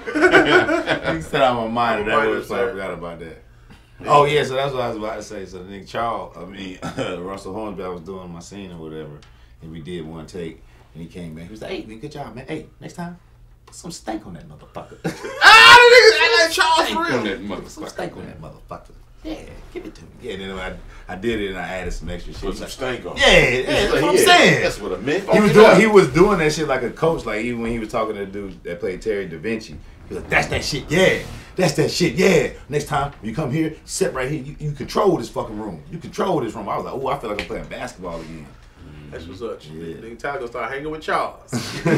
He said I'm a minor. I'm a That minor, was I sir. forgot about that. Oh yeah, so that's what I was about to say. So the nigga Charles, Russell Hornsby, I was doing my scene or whatever, and we did one take, and he came back. He was like, "Hey, man, good job, man. Hey, next time, put some stank on that motherfucker. I like Charles for On real. that Put some motherfucker. stank on that motherfucker. Yeah, give it to me. Yeah, and then I did it, and I added some extra shit. Put He's some like, stank on. yeah, that's what I'm Yeah, saying. That's what I meant. He was doing that shit like a coach. Like even when he was talking to the dude that played Terry Da Vinci, he was like, "That's that shit, yeah. That's that shit, yeah. Next time when you come here, sit right here. You control this fucking room. You control this room." I was like, "Oh, I feel like I'm playing basketball again." That's what's up. Yeah. Nigga Tyler gonna start hanging with Charles.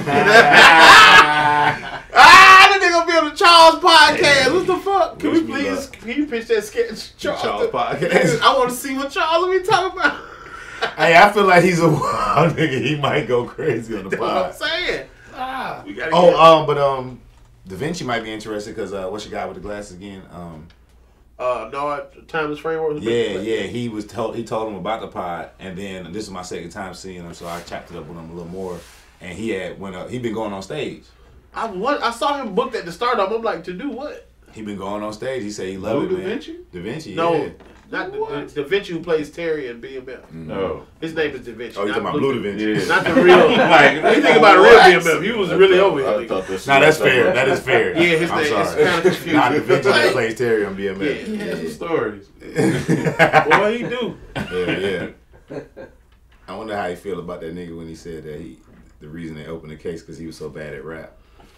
That nigga gonna be on the Charles podcast. What the fuck? Can we Wish me please? luck. Can you pitch that sketch, Charles? Charles podcast. I want to see what Charles will be talking about. Hey, I feel like he's a wild nigga. He might go crazy on the That's what I'm pod. saying. We gotta Oh, Da Vinci might be interested because what's your guy with the glasses again? no, timeless framework. Yeah. He told him about the pod, and then this is my second time seeing him, so I chopped it up with him a little more. And he been going on stage. I saw him booked at the start. I'm like, to do what? He been going on stage. He said he loved Who, it, Da man. Vinci? Da Vinci, No, yeah. not the Da Vinci who plays Terry in BMF. No. His name is Da Vinci. Oh, you talking not about Blue Da Vinci? Yeah. Not the real. Like, When you think about real BMF, he was really over I here. thought nigga. this Nah, that's fair. That is fair. Yeah, his I'm name is sorry. kind of confusing. Not Da Vinci that plays Terry on BMF. He had some stories. Boy, he do. Yeah. I wonder how he feel about that nigga when he said that the reason they opened the case because he was so bad at rap.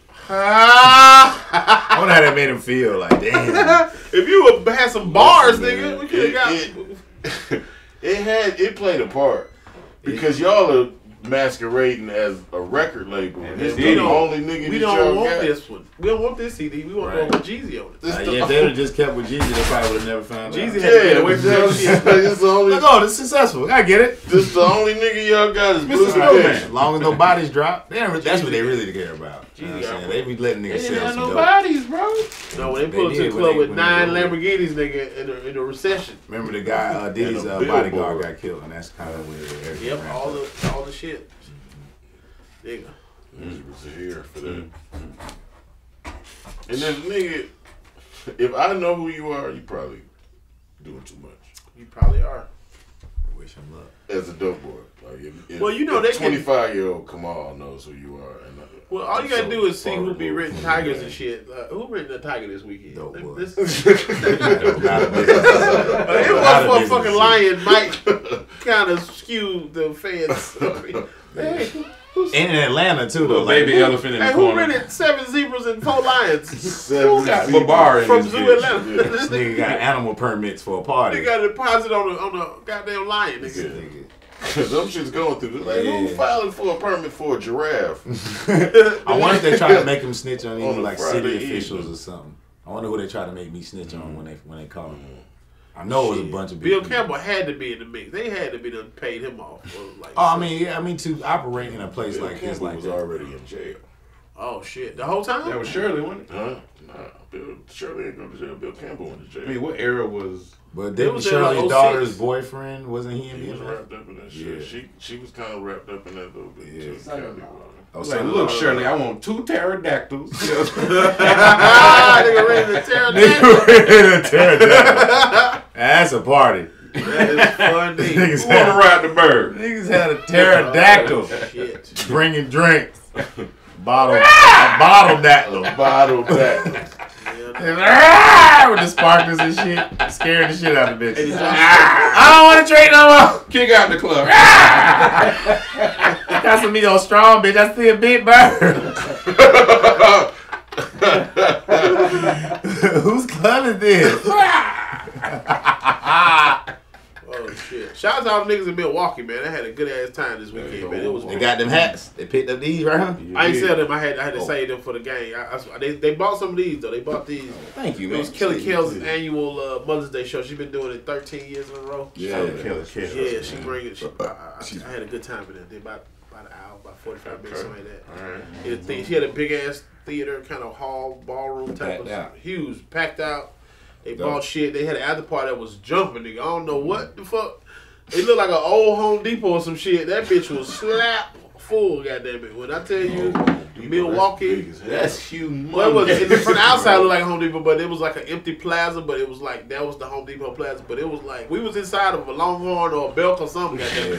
I wonder how that made him feel. Like, damn. If you would had some bars, nigga, we could have got. It played a part because y'all are masquerading as a record label. And It's we the don't- only nigga We that don't y'all want got. this one. We don't want this CD. We want the one with Jeezy on it. This the- Yeah, if they would have just kept with Jeezy, they probably would have never found Jeezy out. had to get Yeah, away from that shit. it's the only. Like, oh, this is successful. I get it. This the only nigga y'all got is Blue Snowman. Da As Vinci. long as no bodies drop, that's what they really care about. You know what I'm Jeezy saying? They be letting They niggas didn't sell have some no dope. bodies, bro. No, when they They pull up to did the when club they- with when they 9 rolled. Lamborghinis, nigga, in a recession. Remember the guy, Diddy's And a bodyguard billboard. got killed, and that's kind of where everything Yep, wrapped all up. the shit. Nigga. Niggas was here for that. And then nigga, If I know who you are, you probably doing too much. You probably are. Wish him luck. As a dope boy. Like if, Well, you know, they can- 25-year-old Kamal knows who you are. And Well, all you gotta so do is see far who be removed written from Tigers that. and shit. Who written the Tiger this weekend? Dope boy. This- Not a business. It Not a was for business fucking shit. Lion might kind of skew the fans. Hey, In Atlanta too, though. Little baby elephant in the hey, who corner. rented 7 zebras and 4 lions Who got Babar in from this Zoo bitch? Atlanta? Yeah. This nigga got animal permits for a party. They got a deposit on the goddamn lion. This Nigga. nigga. Them shit's going through. Like, who Yeah. filing for a permit for a giraffe? I wonder if they try to make him snitch on On any a like Friday city evening. officials or something. I wonder who they try to make me snitch on when they call him. I know it was a Shit. bunch of Bill people. Campbell had to be in the mix. They had to be done paid him off. Like, Oh, I mean, yeah, I mean to operate in a place Bill like this, Campbell like was that. already in jail. oh shit, the whole time. That was Shirley, wasn't it? Huh? Nah, Bill Shirley ain't go to jail. Bill Campbell went to jail. I mean, what era was? But It didn't was in, like, Shirley's 06. daughter's boyfriend wasn't he in He was BMF? wrapped up in that shit. Yeah. She was kind of wrapped up in that little bit Yeah. too. Kelly was. Oh, Like, so look, Shirley, I want 2 pterodactyls. Ah, nigga ready to tear Nigga pterodactyl. That's a party. That is funny. Niggas Who want to had, ride the bird? niggas had a pterodactyl Shit. bringing drinks. Bottle dactyl. Bottle back. Yeah. With the sparklers and shit. Scaring the shit out of the bitch. And it's I don't want to drink no more. Kick out the club. Got some of those strong, bitch. I see a big bird. Whose club is this? Oh shit! Shout out to all the niggas in Milwaukee, man. I had a good ass time this weekend, man. It was. They got them hats. They picked up these right here. I ain't sell them. I had to save them for the game. They bought some of these though. They bought these. Thank you, It man. was Kelly Kell's annual Mother's Day show. She's been doing it 13 years in a row. Yeah. Killer, killer. Yeah, she bring it. I had a good time in it. Did about an hour, about 45 minutes, something like that. All right. She had a big ass theater, kind of hall, ballroom type Packed of out. huge, packed out. They Dope. bought shit. They had an after party that was jumping, nigga. I don't know what the fuck. It looked like an old Home Depot or some shit. That bitch was slap full, goddamn it. When I tell you, Milwaukee. That's humongous. Well, it was from the outside looked like a Home Depot, but it was like an empty plaza. But it was like that was the Home Depot plaza. But it was like we was inside of a Longhorn or a Belk or something. Goddamn it.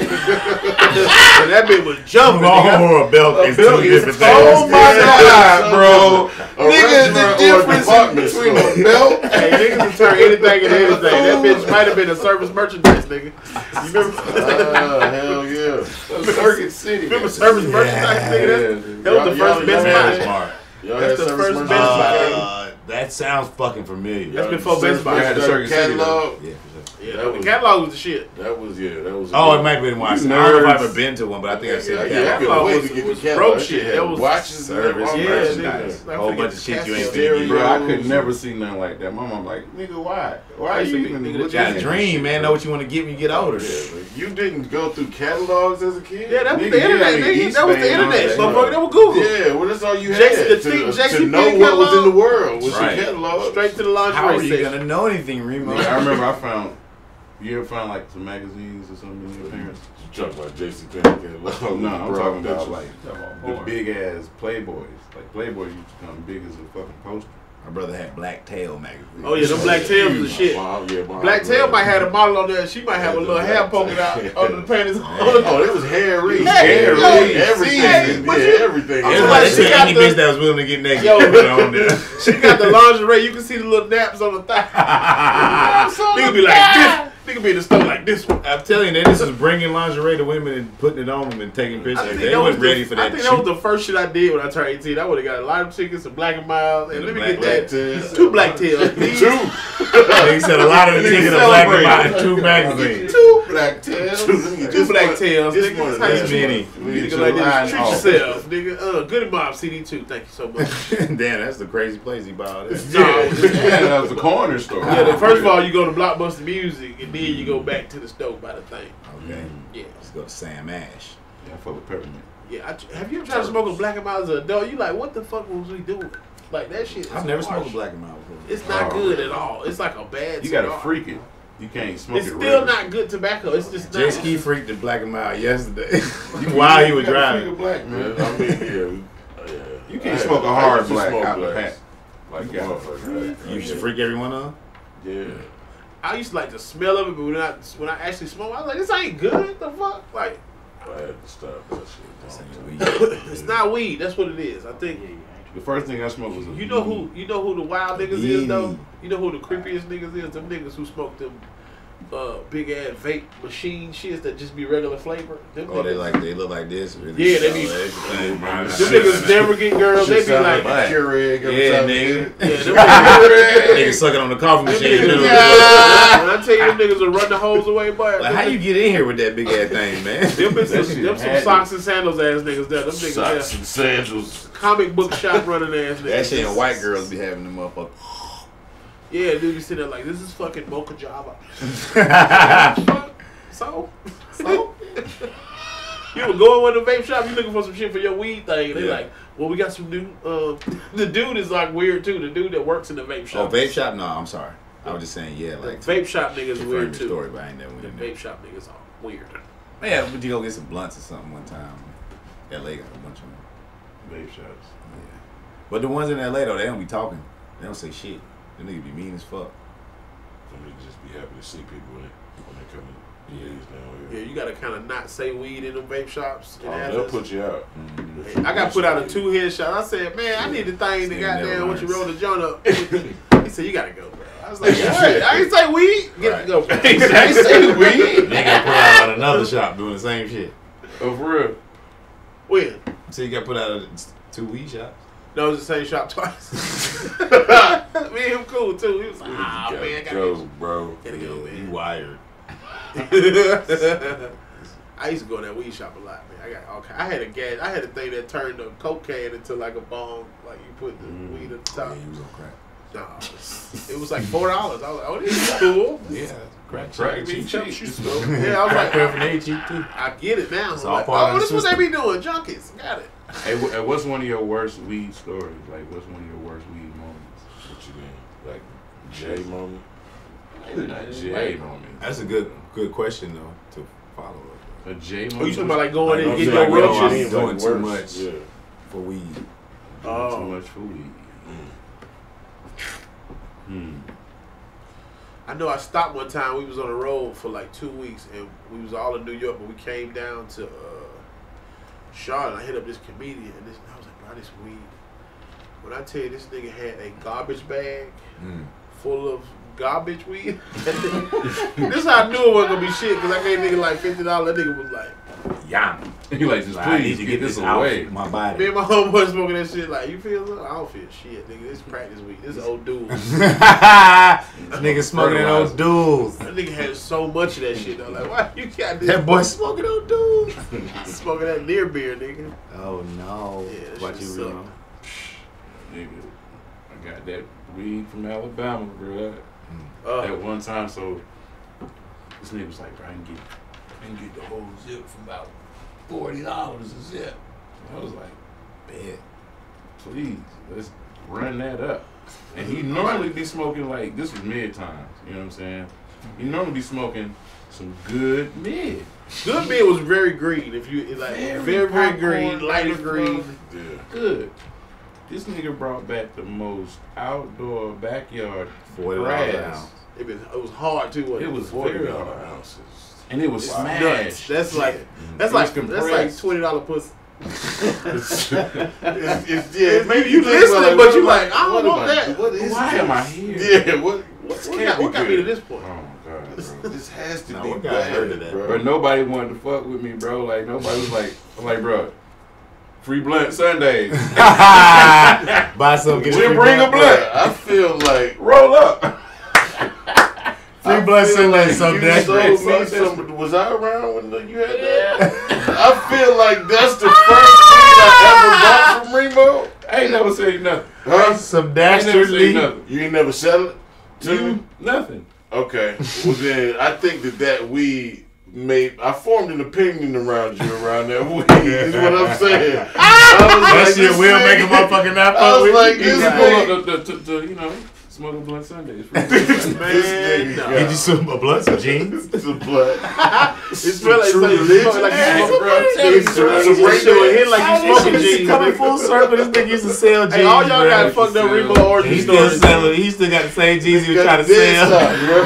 And that bitch was jumping. nigga. Or a belt is two Belk is different oh things. my god, bro. A Nigga, the restaurant or a difference department between store. a belt. Hey, niggas can turn anything into anything. That bitch might have been a service merchandise, nigga. You remember? Hell yeah. Circuit City. Remember service merchandise, nigga? That was the Y'all- first y'all Best had- Buy. Smart. Y'all That's had the service first merchandise. Best That sounds fucking familiar. That's before Best Buy. Yeah, the Circuit City, catalog. Yeah, for sure. Yeah, That the was- catalog was the shit. That was that was. Oh, it might have been watching. I don't know if I've ever been to one, but I think I've seen Yeah, it. I catalog couldn't wait was- to get was the catalog. broke That shit. had That was watches, and service, all yeah, merchandise. nigga. A whole bunch of shit you ain't Stereo. finna Bro, get. I could never see nothing like that. My mom like, nigga, why? Why I are used to you be- even nigga, looking that Got at a dream, man. Know what you want to get when you get older. Yeah, but you didn't go through catalogs as a kid. Yeah, that was Nigga, the internet, yeah, nigga. East That was the Bay and all internet, that. motherfucker. That was Google. Yeah, well, that's all you JC had the to JCPenney know what was in the world was Right. your catalog. Straight to the How lingerie are you section. gonna know anything, Remo? I remember I found. You ever found like some magazines or something in your parents? You talking about JCPenney catalog? Oh no, I'm Bro, talking that's about like the big ass Playboys. Like Playboy used to come big as a fucking poster. My brother had Black Tail magazine. Oh yeah, them black tails was the shit. Black tail might have a model on there. She might have a little hair poking out under the panties. Oh, it was hairy. Hairy. Everything. Hey, but you- Everything. I'm It's like, like she they got any the- bitch that was willing to get naked. Yo. put it on there. She got the lingerie. You can see the little naps on the thigh. Nigga be like this. Nigga be in the store like this one. I'm telling you, they just was bringing lingerie to women and putting it on them and taking I pictures. think They that was wasn't ready for I that think shit. that was the first shit I did when I turned 18. I would have got a lot of chickens, some Black and Miles, and let me Black get that tails. 2 black tails. These Two. They said a lot of the chicken are black and white and 2 magazines. 2 black tails. Two 2 black tails. This Nigga, one. that's how you This treat many. nigga like this. Treat yourself, nigga. Goody Mob CD2. Thank you so much. Damn, that's the crazy place he bought it. No, Yeah, that was the corner store. yeah, the first of all, you go to Blockbuster Music, and then you go back to the store by the thing. Okay, Yeah. let's go to Sam Ash. Yeah, full of peppermint. Yeah, have you ever tried to smoke a Black and Mild as an adult? You like, what the fuck was we doing? Like, that shit is I've never harsh. smoked a Black and Mild before. It's not Oh. good at all. It's like a bad You gotta cigar. freak it. You can't smoke It's it. still regular. not good tobacco. It's just J not. Ski freaked the Black and Mild yesterday while he was You gotta driving. freak a black man. I mean, yeah. You can't smoke a hard black out the blacks. pack. Like a Yeah. motherfucker. You used to freak everyone up? Yeah. I used to like the smell of it, but when I actually smoked, I was like, this ain't good. The fuck, like I had to stop that This shit. ain't weed. it's not weed. That's what it is. I think The first thing I smoked was a you know who the wild niggas is though. Yeah. You know who the creepiest niggas is? Them niggas who smoke them big ass vape machine shits that just be regular flavor. Them Oh, niggas, they look like this? Really? Yeah, they be- Oh, everything. Them them niggas never get girls. They Shit be sound like, like a Keurig every Yeah, time nigga. you get yeah, it. them niggas, Niggas sucking on the coffee them machine. niggas, too. when I tell you them niggas will run the hose away, boy. Like, how you get in here with that big ass thing, man? Them That some shit some had socks and sandals ass niggas there. Them niggas Socks there. and sandals. Comic book shop running ass niggas. That shit and white girls be having them motherfuckers. Yeah, dude, you sit there like, this is fucking Mocha Java. So? You were going with the vape shop, you looking for some shit for your weed thing. They Yeah. like, well, we got some new, the dude is like weird too. The dude that works in the vape Oh, shop. vape shop? No, I'm sorry. I was just saying, yeah, The like vape shop niggas confirm weird your too. story, but I ain't never The went in there. vape shop niggas are weird. Yeah, but you go get some blunts or something one time. LA got a bunch of them. vape shops. Yeah. But the ones in LA though, they don't be talking. They don't say shit. Them niggas be mean as fuck. Some niggas just be happy to see people when they come in. Yeah, Yeah, you gotta kind of not say weed in them vape shops. in Oh, they'll Athens. put you out. Mm-hmm. I got put out a 2-head shot. I said, man, I need the thing to Nigga goddamn never what you learns. roll the joint up. He said, you gotta go, bro. I was like, what? I ain't say weed. Get Right. to go, bro. I ain't say weed. They got put out at another shop doing the same shit. Oh, for real? When? So you got put out at 2 weed shops. No, it was the same shop twice. Me and him cool too. He was like, ah, You man, gotta gotta go, bro. Gotta go, You man. wired. I used to go to that weed shop a lot, man. I got all kind. I had a thing that turned the cocaine into like a bomb, like you put the weed at the Oh, top. yeah, you was on crack. No, it was like $4. I was like, oh, this is cool. Yeah, crack. Crack cheap. cheap. Yeah, I was like, Paraphernalia cheap too. I get it now. It's I'm all like, part of oh, the this is what they system. be doing, junkies. Got it. Hey, what's one of your worst weed stories? Like, what's one of your worst weed moments? What you mean? Like J moment? Maybe not J moment. That's a good question though to follow up. A J moment. Oh, you talking about like going in and I'm getting saying, your like, roaches? doing too worse. much. Yeah. for weed. Oh. Too much for weed. I know I stopped one time. We was on the road for like 2 weeks, and we was all in New York, but we came down to Charlotte. I hit up this comedian, and I was like, bro, this weed. When I tell you this nigga had a garbage bag full of garbage weed, this is how I knew it wasn't gonna be shit, because I gave nigga like $50. That nigga was like, Yum. You like, just Like, I please need to get this away. out of my me body. and my homeboy smoking that shit like, you feel something? I don't feel shit, nigga. This practice weed. This is old dude. Nigga smoking in those dudes. That nigga had so much of that shit, though. Like, why you got this? That boy smoking those dudes. Smoking that near beer, nigga. Oh no. Yeah, that What shit you suck. real? Nigga, I got that weed from Alabama, bro. That one time, so this nigga was like, bro, I can get the whole zip for about $40 a zip. I was like, bet, please, let's run that up. And he normally be smoking like, this was mid times, you know what I'm saying? He normally be smoking some good mid. Good beer was very green. If you like, very popcorn, green, lighter green. Yeah. Good. This nigga brought back the most outdoor backyard $40 grass. ounce. It was hard too. Wasn't It was $40 very hard. ounces. And it was It's smashed. nuts. That's like It was compressed. $20 pussy. Yeah, Maybe you listening, but you like, I don't want that. What is Why this? am I here? Yeah, what What got me to this point? Oh my god, bro. This has to Nah, be what guy bad, heard of that? bro. But nobody wanted to fuck with me, bro. Like nobody was like, I'm like, bro, free blunt Sundays. Buy some, get We'll free bring a blunt. I feel like Roll up. Free blood Sunday, so you that's sold great. me some. Was I around when you had that? I feel like that's the first weed I ever bought from Remo. I ain't never said nothing. Huh? Some I ain't never dastardly. said nothing. You ain't never sell it to me? You nothing. Okay. Well then, I think that weed made. I formed an opinion around you around that weed. Is what I'm saying. That I was shit this will make a nigga- motherfucker not I fuck was with like, you. this You nigga. pull up the you know, Smoke a blunt Sundays. Man, no. Get you some a blunt, some jeans. It's a blood. It smell like True you religion. smoke like Hey, you smoke. bro, It's hit like you smoking jeans. Coming nigga. full circle, this nigga used to sell jeans. Hey, all y'all bro. got fucked up Remo He origin still stories. selling. He still got the same jeans he was trying to sell.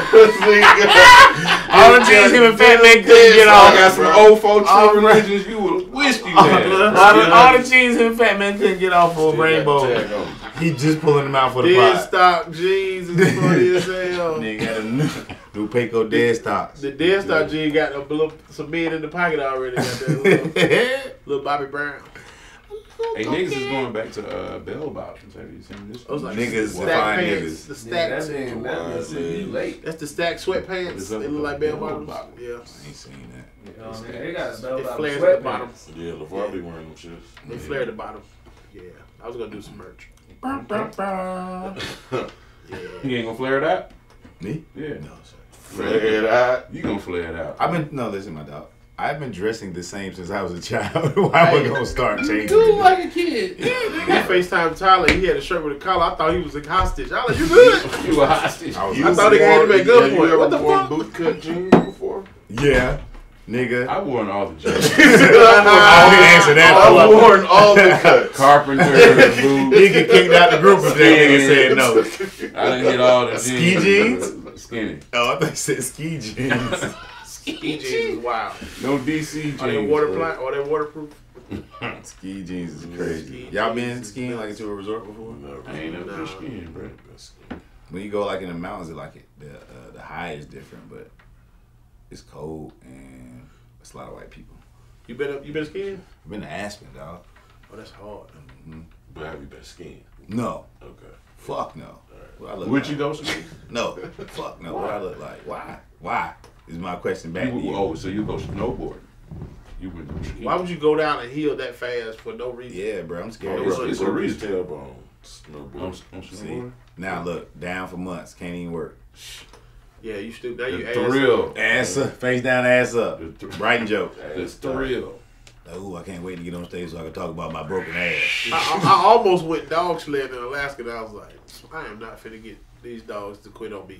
All All the jeans him and Fat Man couldn't get I off. got some old folk true religions you would wish you had. All the jeans him and Fat Man couldn't get off for a rainbow. He just pulling them out for the Dead pot. stock jeans is funny as hell. Nigga got a new Payco dead stocks. The dead stock jean got a little, some men in the pocket already. Got that little Bobby Brown. Hey, niggas is going back to bell bottoms. Have you seen this? Those like Niggas stack define pants. niggas. The Yeah, stack. that's late. That's the stack sweatpants. What's They up look with like the bell bell bottoms. bottoms? Yeah. I ain't seen that. You know what I mean? They got bell It bottom flares at the bottom. sweatpants. Yeah, LeVar be wearing them shits. They flare at the bottom. Yeah. I was gonna do some merch. You ain't gonna flare it out? Me? Yeah. No, sir. Red eye. You gonna flare it out. Listen, my dog. I've been dressing the same since I was a child. Why am I gonna start changing? You look like a kid. He FaceTime Tyler. He had a shirt with a collar. I thought he was a hostage. I was like, you good? You a hostage. I thought he had to make good point. You What ever the worn fuck? boot cut jeans before? Yeah, nigga. I worn all the jeans. I didn't answer that. I've worn all the cuts. Carpenter, He boots. get kicked out the group if that nigga said no. I done hit all the jeans. Ski jeans? Skinny. Oh, I thought you said ski jeans. Ski jeans is wild. No DC jeans. Are they waterproof? Ski jeans is crazy. Y'all been skiing like into a resort before? I ain't never been skiing, bro. When you go like in the mountains, the high is different, but it's cold and it's a lot of white people. You been skiing? I've been to Aspen, dog. Oh, that's hard. But have you been skiing? No, Okay. fuck no. What I look Would like? you go skiing? No, fuck no. What I look like? Why? Is my question back to you. Oh, so you go snowboard? You would go skiing? Why would you go down a hill that fast for no reason? Yeah, bro, I'm scared. It's- it's a Break his reason. tailbone. On Snowboard. See, snowboard? now look, down for months, can't even work. Yeah, you stupid. Now you The ass thrill. Ass up, face down, ass up. Writing joke. The thrill. Ooh, I can't wait to get on stage so I can talk about my broken ass. I almost went dog sledding in Alaska, and I was like, I am not finna get these dogs to quit on me.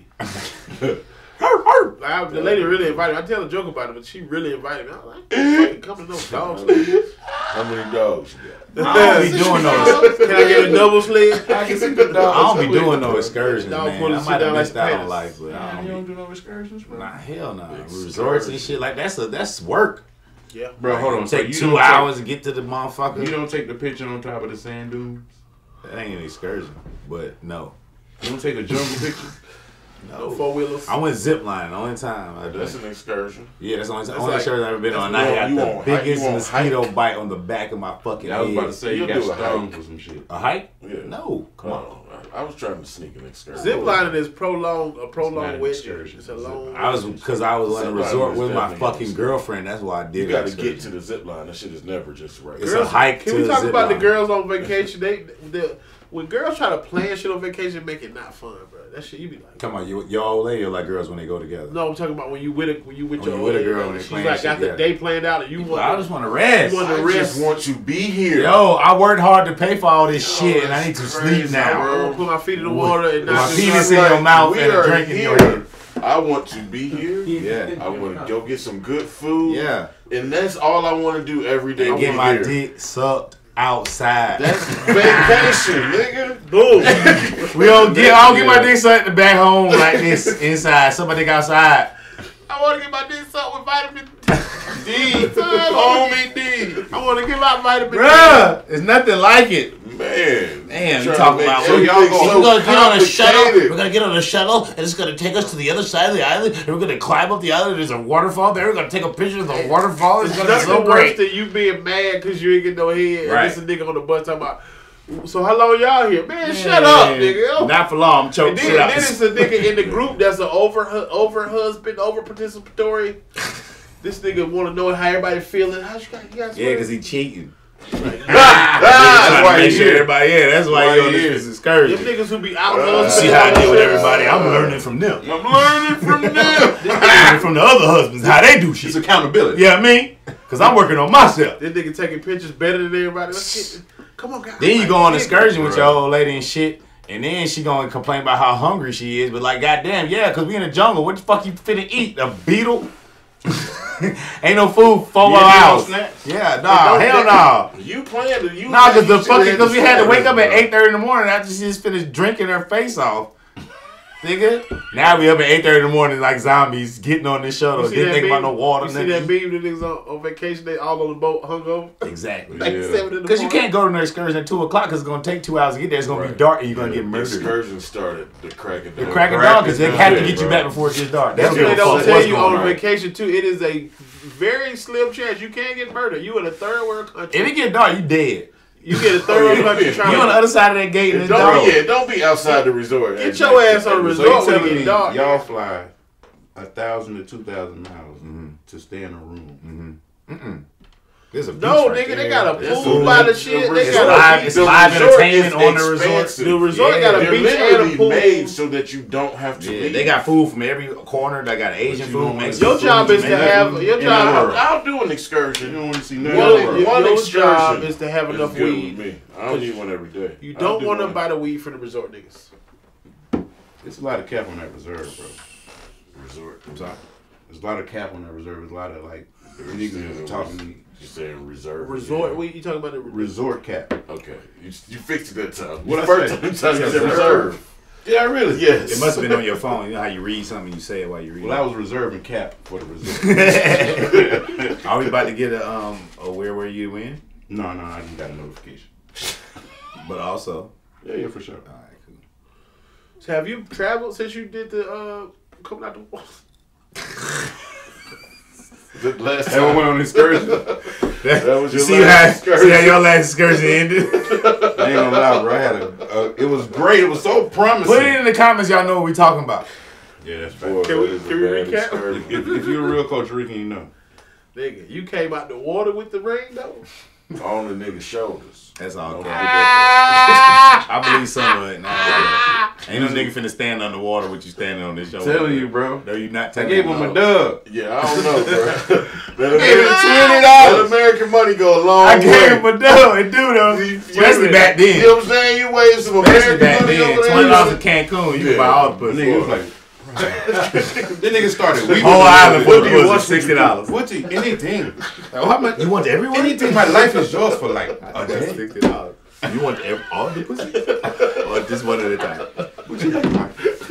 Like, the lady really invited me. I tell a joke about it, but she really invited me. I was like, fucking come to no dog sled. How many dogs you got? I don't be doing those. Can I get a double sled? I can see the dogs. I don't be doing no excursions, Dog man. pulling I shit might have down like missed out on penis. life, but I You don't don't do no excursions, be. bro? Nah, hell no. Resorts and shit like that's work. Yeah. Bro, hold on. So Take you 2 don't hours to get to the motherfucker. You don't take the picture on top of the sand dunes? That ain't an excursion, but no. You don't take a jungle picture? No four wheelers. I went ziplining the only time I did. That's an excursion. Yeah, that's the only That's only like- excursion I've ever been on. that's I what got you the want. biggest You want mosquito hike? bite on the back of my fucking I was about to head. say you You'll got do a stung hike. for some shit. A hike? Yeah. No, come on. No, I was trying to sneak an excursion. Zip lining is a not prolonged an wedge. excursion. It's a long. I was because I was on a Somebody resort was with my definitely fucking gonna girlfriend. That's why I did You it. got to get to the zip line. That shit is never just right. It's a hike Can to we the talk zip about the line. girls on vacation? When girls try to plan shit on vacation, make it not fun, bro. That shit you be like. Come on, your old lady or like girls when they go together? No, I'm talking about when you with your you old with a lady, girl like, and they she's plan like shit got the together. day planned out and you want. I just want to rest. You want I to just rest. want to be here. Yo, I worked hard to pay for all this shit, and I need to that's sleep crazy, now. I want to put my feet in the water and My not penis just in your mouth we and a are drink in your here. hand. I want to be here. Yeah, I want to go get some good food. yeah. And that's all I want to do every day. And get I'm my here. dick sucked outside. That's vacation, nigga. boom. I don't get my dick sucked back home like this inside. Somebody dick outside. I want to get my dick sucked with vitamin D, homie D. I want to get my vitamin D. Bruh, it's nothing like it. Man, Damn, you trying to talking make about sure what y'all you go think so We're gonna get on a shuttle. complicated. We're gonna get on a shuttle, and it's gonna take us to the other side of the island. And we're gonna climb up the island. There's a waterfall there. We're gonna take a picture of the waterfall. It's gonna be Nothing so worse great. than you being mad because you ain't get no head. Right. And this a nigga on the bus talking about, so how long y'all here? Man, shut up, nigga. Not for long. I'm choking And shit then out. it's a nigga in the group that's an over husband, over participatory. This nigga want to know how everybody feeling. How you guys Yeah, because he cheating. That's Trying to why make he sure here. everybody, yeah, that's why Why you on he this here. excursion. Them niggas who be out husband. See how I deal with everybody. I'm learning from them. I'm learning from them. Learning from the other husbands, how they do shit. It's accountability. Yeah, I mean? Because I'm working on myself. This nigga taking pictures better than everybody. Let's get. Come on, guys. Then you go on excursion with your old lady and shit, And then she gonna complain about how hungry she is, but like, goddamn, yeah, cause we in the jungle. What the fuck you finna eat? A beetle? Ain't no food 4 more hours. Yeah, nah, hell no. You playing the you? Nah, cause cause we had to wake up at 8:30 in the morning after she just finished drinking her face off. Nigga, now we up at 8:30 in the morning like zombies getting on this shuttle. Didn't think about no water. You see that meme? The niggas on vacation, they all on the boat hungover. Exactly. Like 7 in the morning. Because you can't go to an excursion at 2 o'clock because it's gonna take 2 hours to get there. It's gonna be dark and you're gonna get The murdered. excursion started the crack of The dawn. crack of dawn because they have to get you back before it gets dark. They That's don't what they give a don't fuck tell what's you going on on. vacation too. It is a very slim chance you can't get murdered. You in a third world country. If it get dark, you dead. You get a third world country trying You on the to other side of that gate and it's dark. Don't be outside the resort. get your ass on the So you resort when telling it me get dark. y'all fly 1,000 to 2,000 miles to stay in a room? There's a beach No, right nigga, there. they got a There's pool by the shit. They It's got live. a It's The live resort entertainment is on the resort. expansive. the resort got a They're beach and a literally pool. made so that you don't have to Yeah, leave. they got food from every corner. They got Asian you food, don't Mexican Your food. job is to Jamaican have food. your In job. the I'll do an You excursion. don't want to see One, nothing. one Your excursion job is to have enough good with weed. me. I don't need one every day. You I'll don't do want to one. buy the weed from the resort niggas. There's a lot of cap on that reserve, bro. resort. I'm sorry. There's a lot of cap on that reserve. There's a lot of like niggas talking You saying reserve? Resort Yeah. weed? You talking about the resort cap. Okay, you fixed it that time. What I First say? time you said Reserve. reserve. Yeah, really. Yes. It must have been on your phone. You know how you read something, you say it while you read. Well, I was reserving cap for the reserve. Are we about to get a where were you in? No, I just got a notification. But also, Yeah, for sure. all right, cool. So have you traveled since you did the coming out the wall? The last Everyone time. went on excursion. That was your See last how excursion. your last excursion ended? I ain't gonna lie, bro. I had it was great. It was so promising. Put it in the comments, y'all know what we talking about. Yeah, that's Boy, right. Can we- that is a can we bad recap? excursion. If you're a real Coach Rican, you know. Nigga, you came out the water with the rain though. On the nigga's shoulders. That's all. Don't Okay. forget that. I believe some of it. Nah, ain't no nigga finna stand underwater with you standing on this show. Telling you, bro. No, you not I taking gave him a no. dub. Yeah, I don't know, bro. Gave him That $20. American money go a long I way. gave him a dub. It do though. Especially back then. You know what I'm saying? You wave some Especially American back money then. over $20 there. in Cancun. You can Yeah. buy all the pussy. Nigga was like, the nigga started. Whole island What for do you want? pussy, $60. What do you, anything? Like, how much? You want everyone? Anything. My life is yours for like a That's day. $60. You want all the pussy? Or just one at a time? What you think?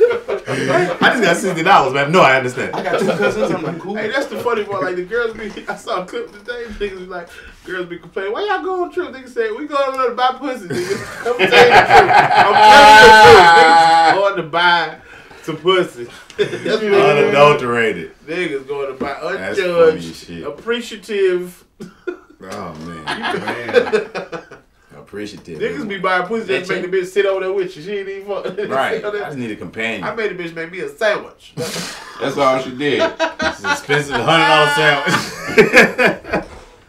I just got $60, man. No, I understand. I got two cousins. I'm like, cool. Hey, that's the funny part. Like the girls be, I saw a clip today. Niggas be like, girls be complaining. Why y'all go on trip? Niggas say we going to buy pussy. Niggas. I'm telling you the truth. I'm telling you the truth. Niggas going to buy some pussy. That's what niggas, Unadulterated. niggas going to buy That's funny as unjudged, shit. appreciative. Oh, man. Appreciative. Niggas be buying pussy just to make the bitch sit over there with you. She ain't even fuck. Right. I just need a companion. I made the bitch make me a sandwich. That's all she did. It's an expensive $100 sandwich.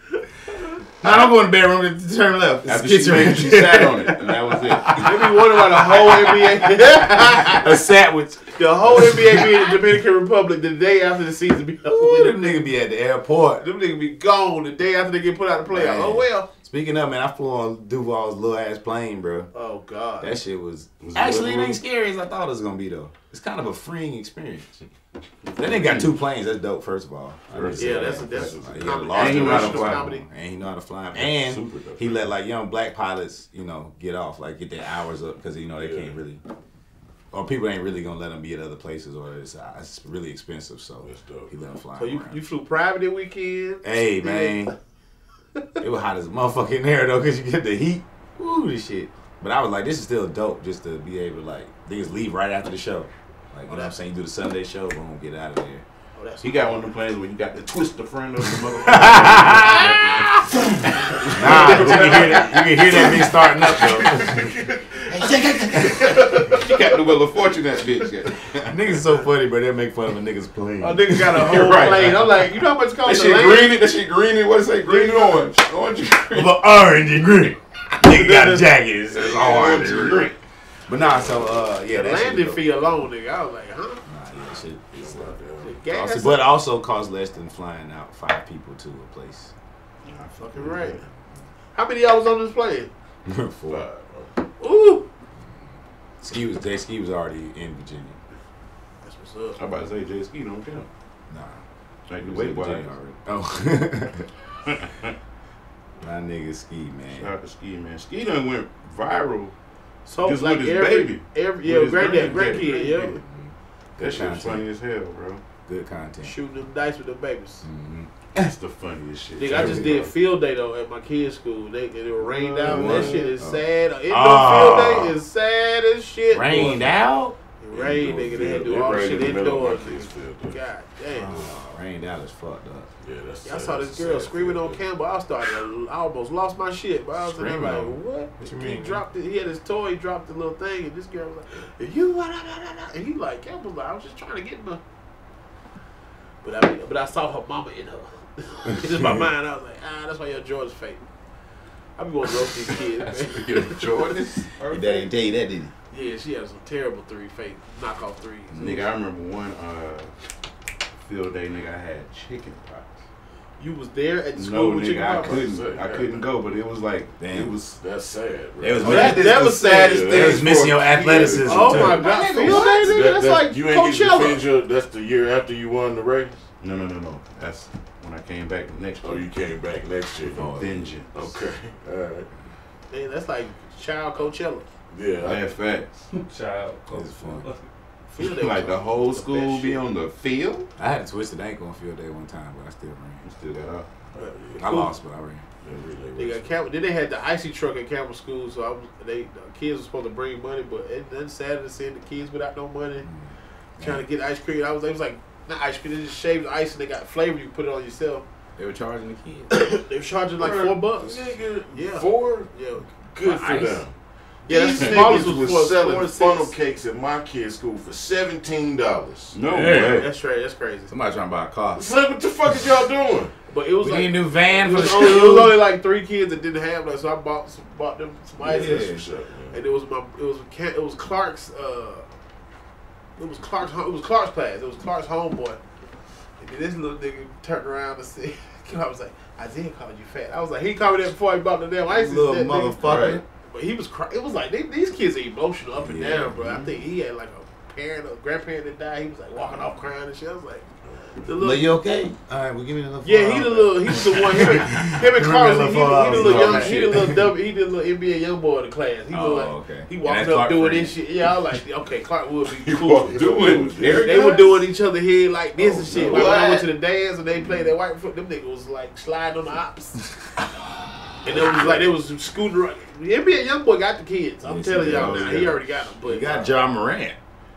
No, don't go in the bedroom to turn left. It's After the kitchen right she there. sat on it, and that was it. They be wondering why the whole NBA, A sandwich. the whole NBA be in the Dominican Republic the day after the season be Ooh, over. them nigga be at the airport. Them niggas be gone the day after they get put out the playoff. Man. Oh well. Speaking of, man, I flew on Duval's little ass plane, bro. Oh god. That shit was Was it actually it living ain't scary as I thought it was gonna be though. It's kind of a freeing experience. Then they got 2 planes. That's dope. First of all, I need to say Yeah, that. that's Like, a he had a comedy. large And he know how to directional fly. comedy. and he know how to fly. And Super dope. he let like young black pilots, get off, like get their hours up because they can't really, or people ain't really gonna let them be at other places, or it's really expensive. So That's dope. he let them fly. So you around. flew private that weekend? Hey man, it was hot as a motherfucker in there though, cause you get the heat. Ooh, this shit. But I was like, this is still dope, just to be able to like niggas leave right after the show. Like, you know what I'm saying? You do the Sunday show, boom, get out of there. Oh, that's He got one of them planes where you got to twist the front of the motherfucker. Nah, but you can hear that bitch starting up though. He got the Wheel of Fortune, that bitch. Yeah. Niggas so funny, but they make fun of a nigga's plane. Oh, niggas got a whole You're right. plane. I'm like, you know how much it That costs shit to land? green. That shit green. What is it? Green and orange. Orange and green. But orange and green. Nigga got a jacket. It says Orange and green. But nah, so yeah, The that shit landing dope. fee alone, nigga. I was like, huh? Nah, yeah, shit. It's, The gas. also, but also costs less than flying out 5 people to a place. Fucking right. How many y'all was on this plane? 4. Ooh. Jay Ski was already in Virginia. That's what's up. I'm about to say Jay Ski don't count. Nah. Like He the was way in boy. Virginia already. Oh. My nigga Ski, man. Shout out to Ski, man. Ski done went viral. So Just like with his every, baby. yeah, With his grandkid, grandkid. yeah. That Good shit was content. funny as hell, bro. Good content. Shooting them dice with them babies. Mm-hmm. That's the funniest shit. Nigga, I just did field day though at my kids' school. They were rained out. What? That shit is sad. Indoor Oh. field day is sad as shit. Rained boy. out? It rained, nigga. They had to do all the shit indoors. nigga. God damn. Oh, rained out is fucked up. Yeah, that's. I saw this girl screaming on Campbell. I almost lost my shit. But I was in there Screaming like, on- what? what you He mean, dropped it. He had his toy. He dropped the little thing, and this girl was like, "You what?" And he like, Campbell, like, I was just trying to get my. But I saw her mama in her. It's just my mind. I was like, that's why your George's fake. I'm going to roast these kids, man. Jordan. Your dad didn't tell you that, did he? Yeah, she had some terrible fake knockoff threes. Nigga, I remember one field day, nigga, I had chicken pox. You was there at the No, school with nigga, chicken I pox? couldn't. I couldn't go, but it was like Damn. it was. That's sad, bro. It was that was sad. They was missing your athleticism. Oh too. my god, nigga, field what? day, nigga, that's like you ain't get to Coachella. defend your. That's the year after you won the race. No. That's when I came back next year. Oh, you came back next year. Oh, Vengeance. Okay, all right. Man, that's like child Coachella. Yeah, I had facts. Child. It's fun. Field day Like was the whole best school be shit. on the field. I had a twisted ankle on field day one time, but I still ran. Still got up. I lost, but I ran. They got Campbell. Then they had the icy truck at Campbell School, so the kids were supposed to bring money, but it doesn't Saturday seeing the kids without no money trying to get ice cream. They was like not ice cream, they just shaved the ice and they got flavor. You put it on yourself. They were charging the kids. They were charging like $4. Nigga, Yeah. 4? Yeah, Good For for ice? them. yeah. These That's the smallest niggas was was for selling 4 to 6. funnel cakes at my kid's school for $17. No Yeah. way. That's right. That's crazy. Somebody trying to buy a car. So what the fuck is y'all doing? But it was We like need a new van it for the was, only, it was school. only like 3 kids that didn't have that, so I bought them some ice. Yeah. That's what's up, man. And it was Clark's it was Clark's class. It was Clark's homeboy. And then this little nigga turned around and said, I was like, Isaiah called you fat. I was like, he called me that before he bought the damn ice. Little that nigga. motherfucker. Right. But he was crying. It was like these kids are emotional up and Yeah. down, bro. I think he had like a parent or grandparent that died. He was like walking off crying and shit. I was like, the little, you okay? All right, we'll give me another. yeah, he was the one. Him and Carlos, he the little young, he the little NBA young boy of the class. He was like, okay. he And walking that's up Clark doing Freeman. this shit. Yeah, I was like, okay, Clark would be You cool. walk doing They were doing each other head like this and shit. Like when I What? went to the dance and they played that white foot, them niggas was like sliding on the ops. And it was like they was scooting around. The NBA young boy got the kids. I'm Yes, telling he y'all does. now. He already got them. But You got John Morant.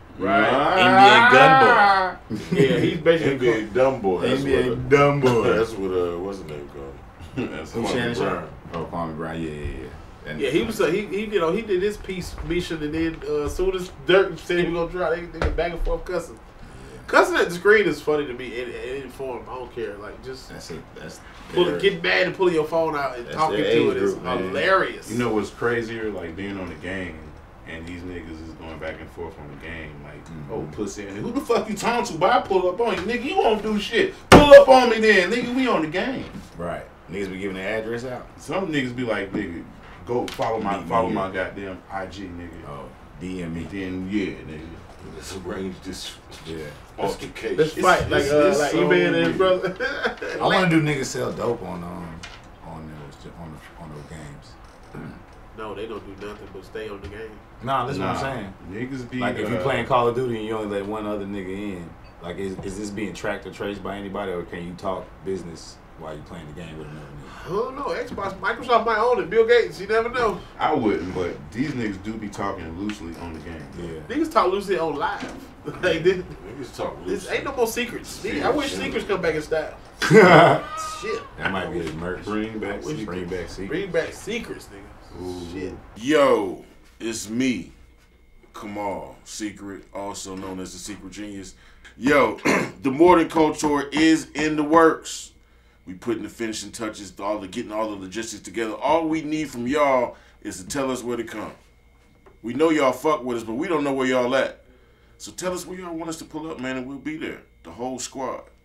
Right. NBA yeah, he's basically NBA dumb boy. That's NBA what, dumb boy. that's what what's the name called? That's Who what- Shannon Brown. Sharp? Oh, Kwame Brown. Yeah. And, Yeah, he was he did his piece mission, and then as soon as Dirk said he was gonna try, they went back and forth cussing. Cussing at the screen is funny to me in any form. I don't care. Like just That's it. That's getting mad and pulling your phone out and That's talking their to age it is group, man. hilarious. You know what's crazier? Like being on the game and these niggas is going back and forth on the game. Like, oh, pussy. And who the fuck you talking to? But I pull up on you. Nigga, you won't do shit. Pull up on me then. Nigga, we on the game. right. Niggas be giving their address out. Some niggas be like, nigga, go follow my goddamn IG, nigga. Oh, DM me. Then, yeah, nigga. Let's arrange this Yeah. altercation. Let's fight like it's like so E-Man and his weird. brother. I want to do niggas sell dope on those games. No, they don't do nothing but stay on the game. Nah, that's what I'm saying. Niggas be Like if you playing Call of Duty and you only let one other nigga in, like is this being tracked or traced by anybody, or can you talk business while you playing the game with another nigga? I don't know. Xbox, Microsoft might own it. Bill Gates, you never know. I wouldn't, but these niggas do be talking loosely on the game. Yeah. Niggas talk loosely on live. Like this, Niggas talk this loose. ain't no more secrets. I wish secrets come back in style. Shit. That might be his merch. Bring back Bring secrets. back secret. Bring back secrets, nigga. Shit. Yo, it's me, Kamal Secret, also known as the Secret Genius. Yo, the More Than Culture is in the works. We putting the finishing touches, getting all the logistics together. All we need from y'all is to tell us where to come. We know y'all fuck with us, but we don't know where y'all at. So tell us where y'all want us to pull up, man, and we'll be there. The whole squad.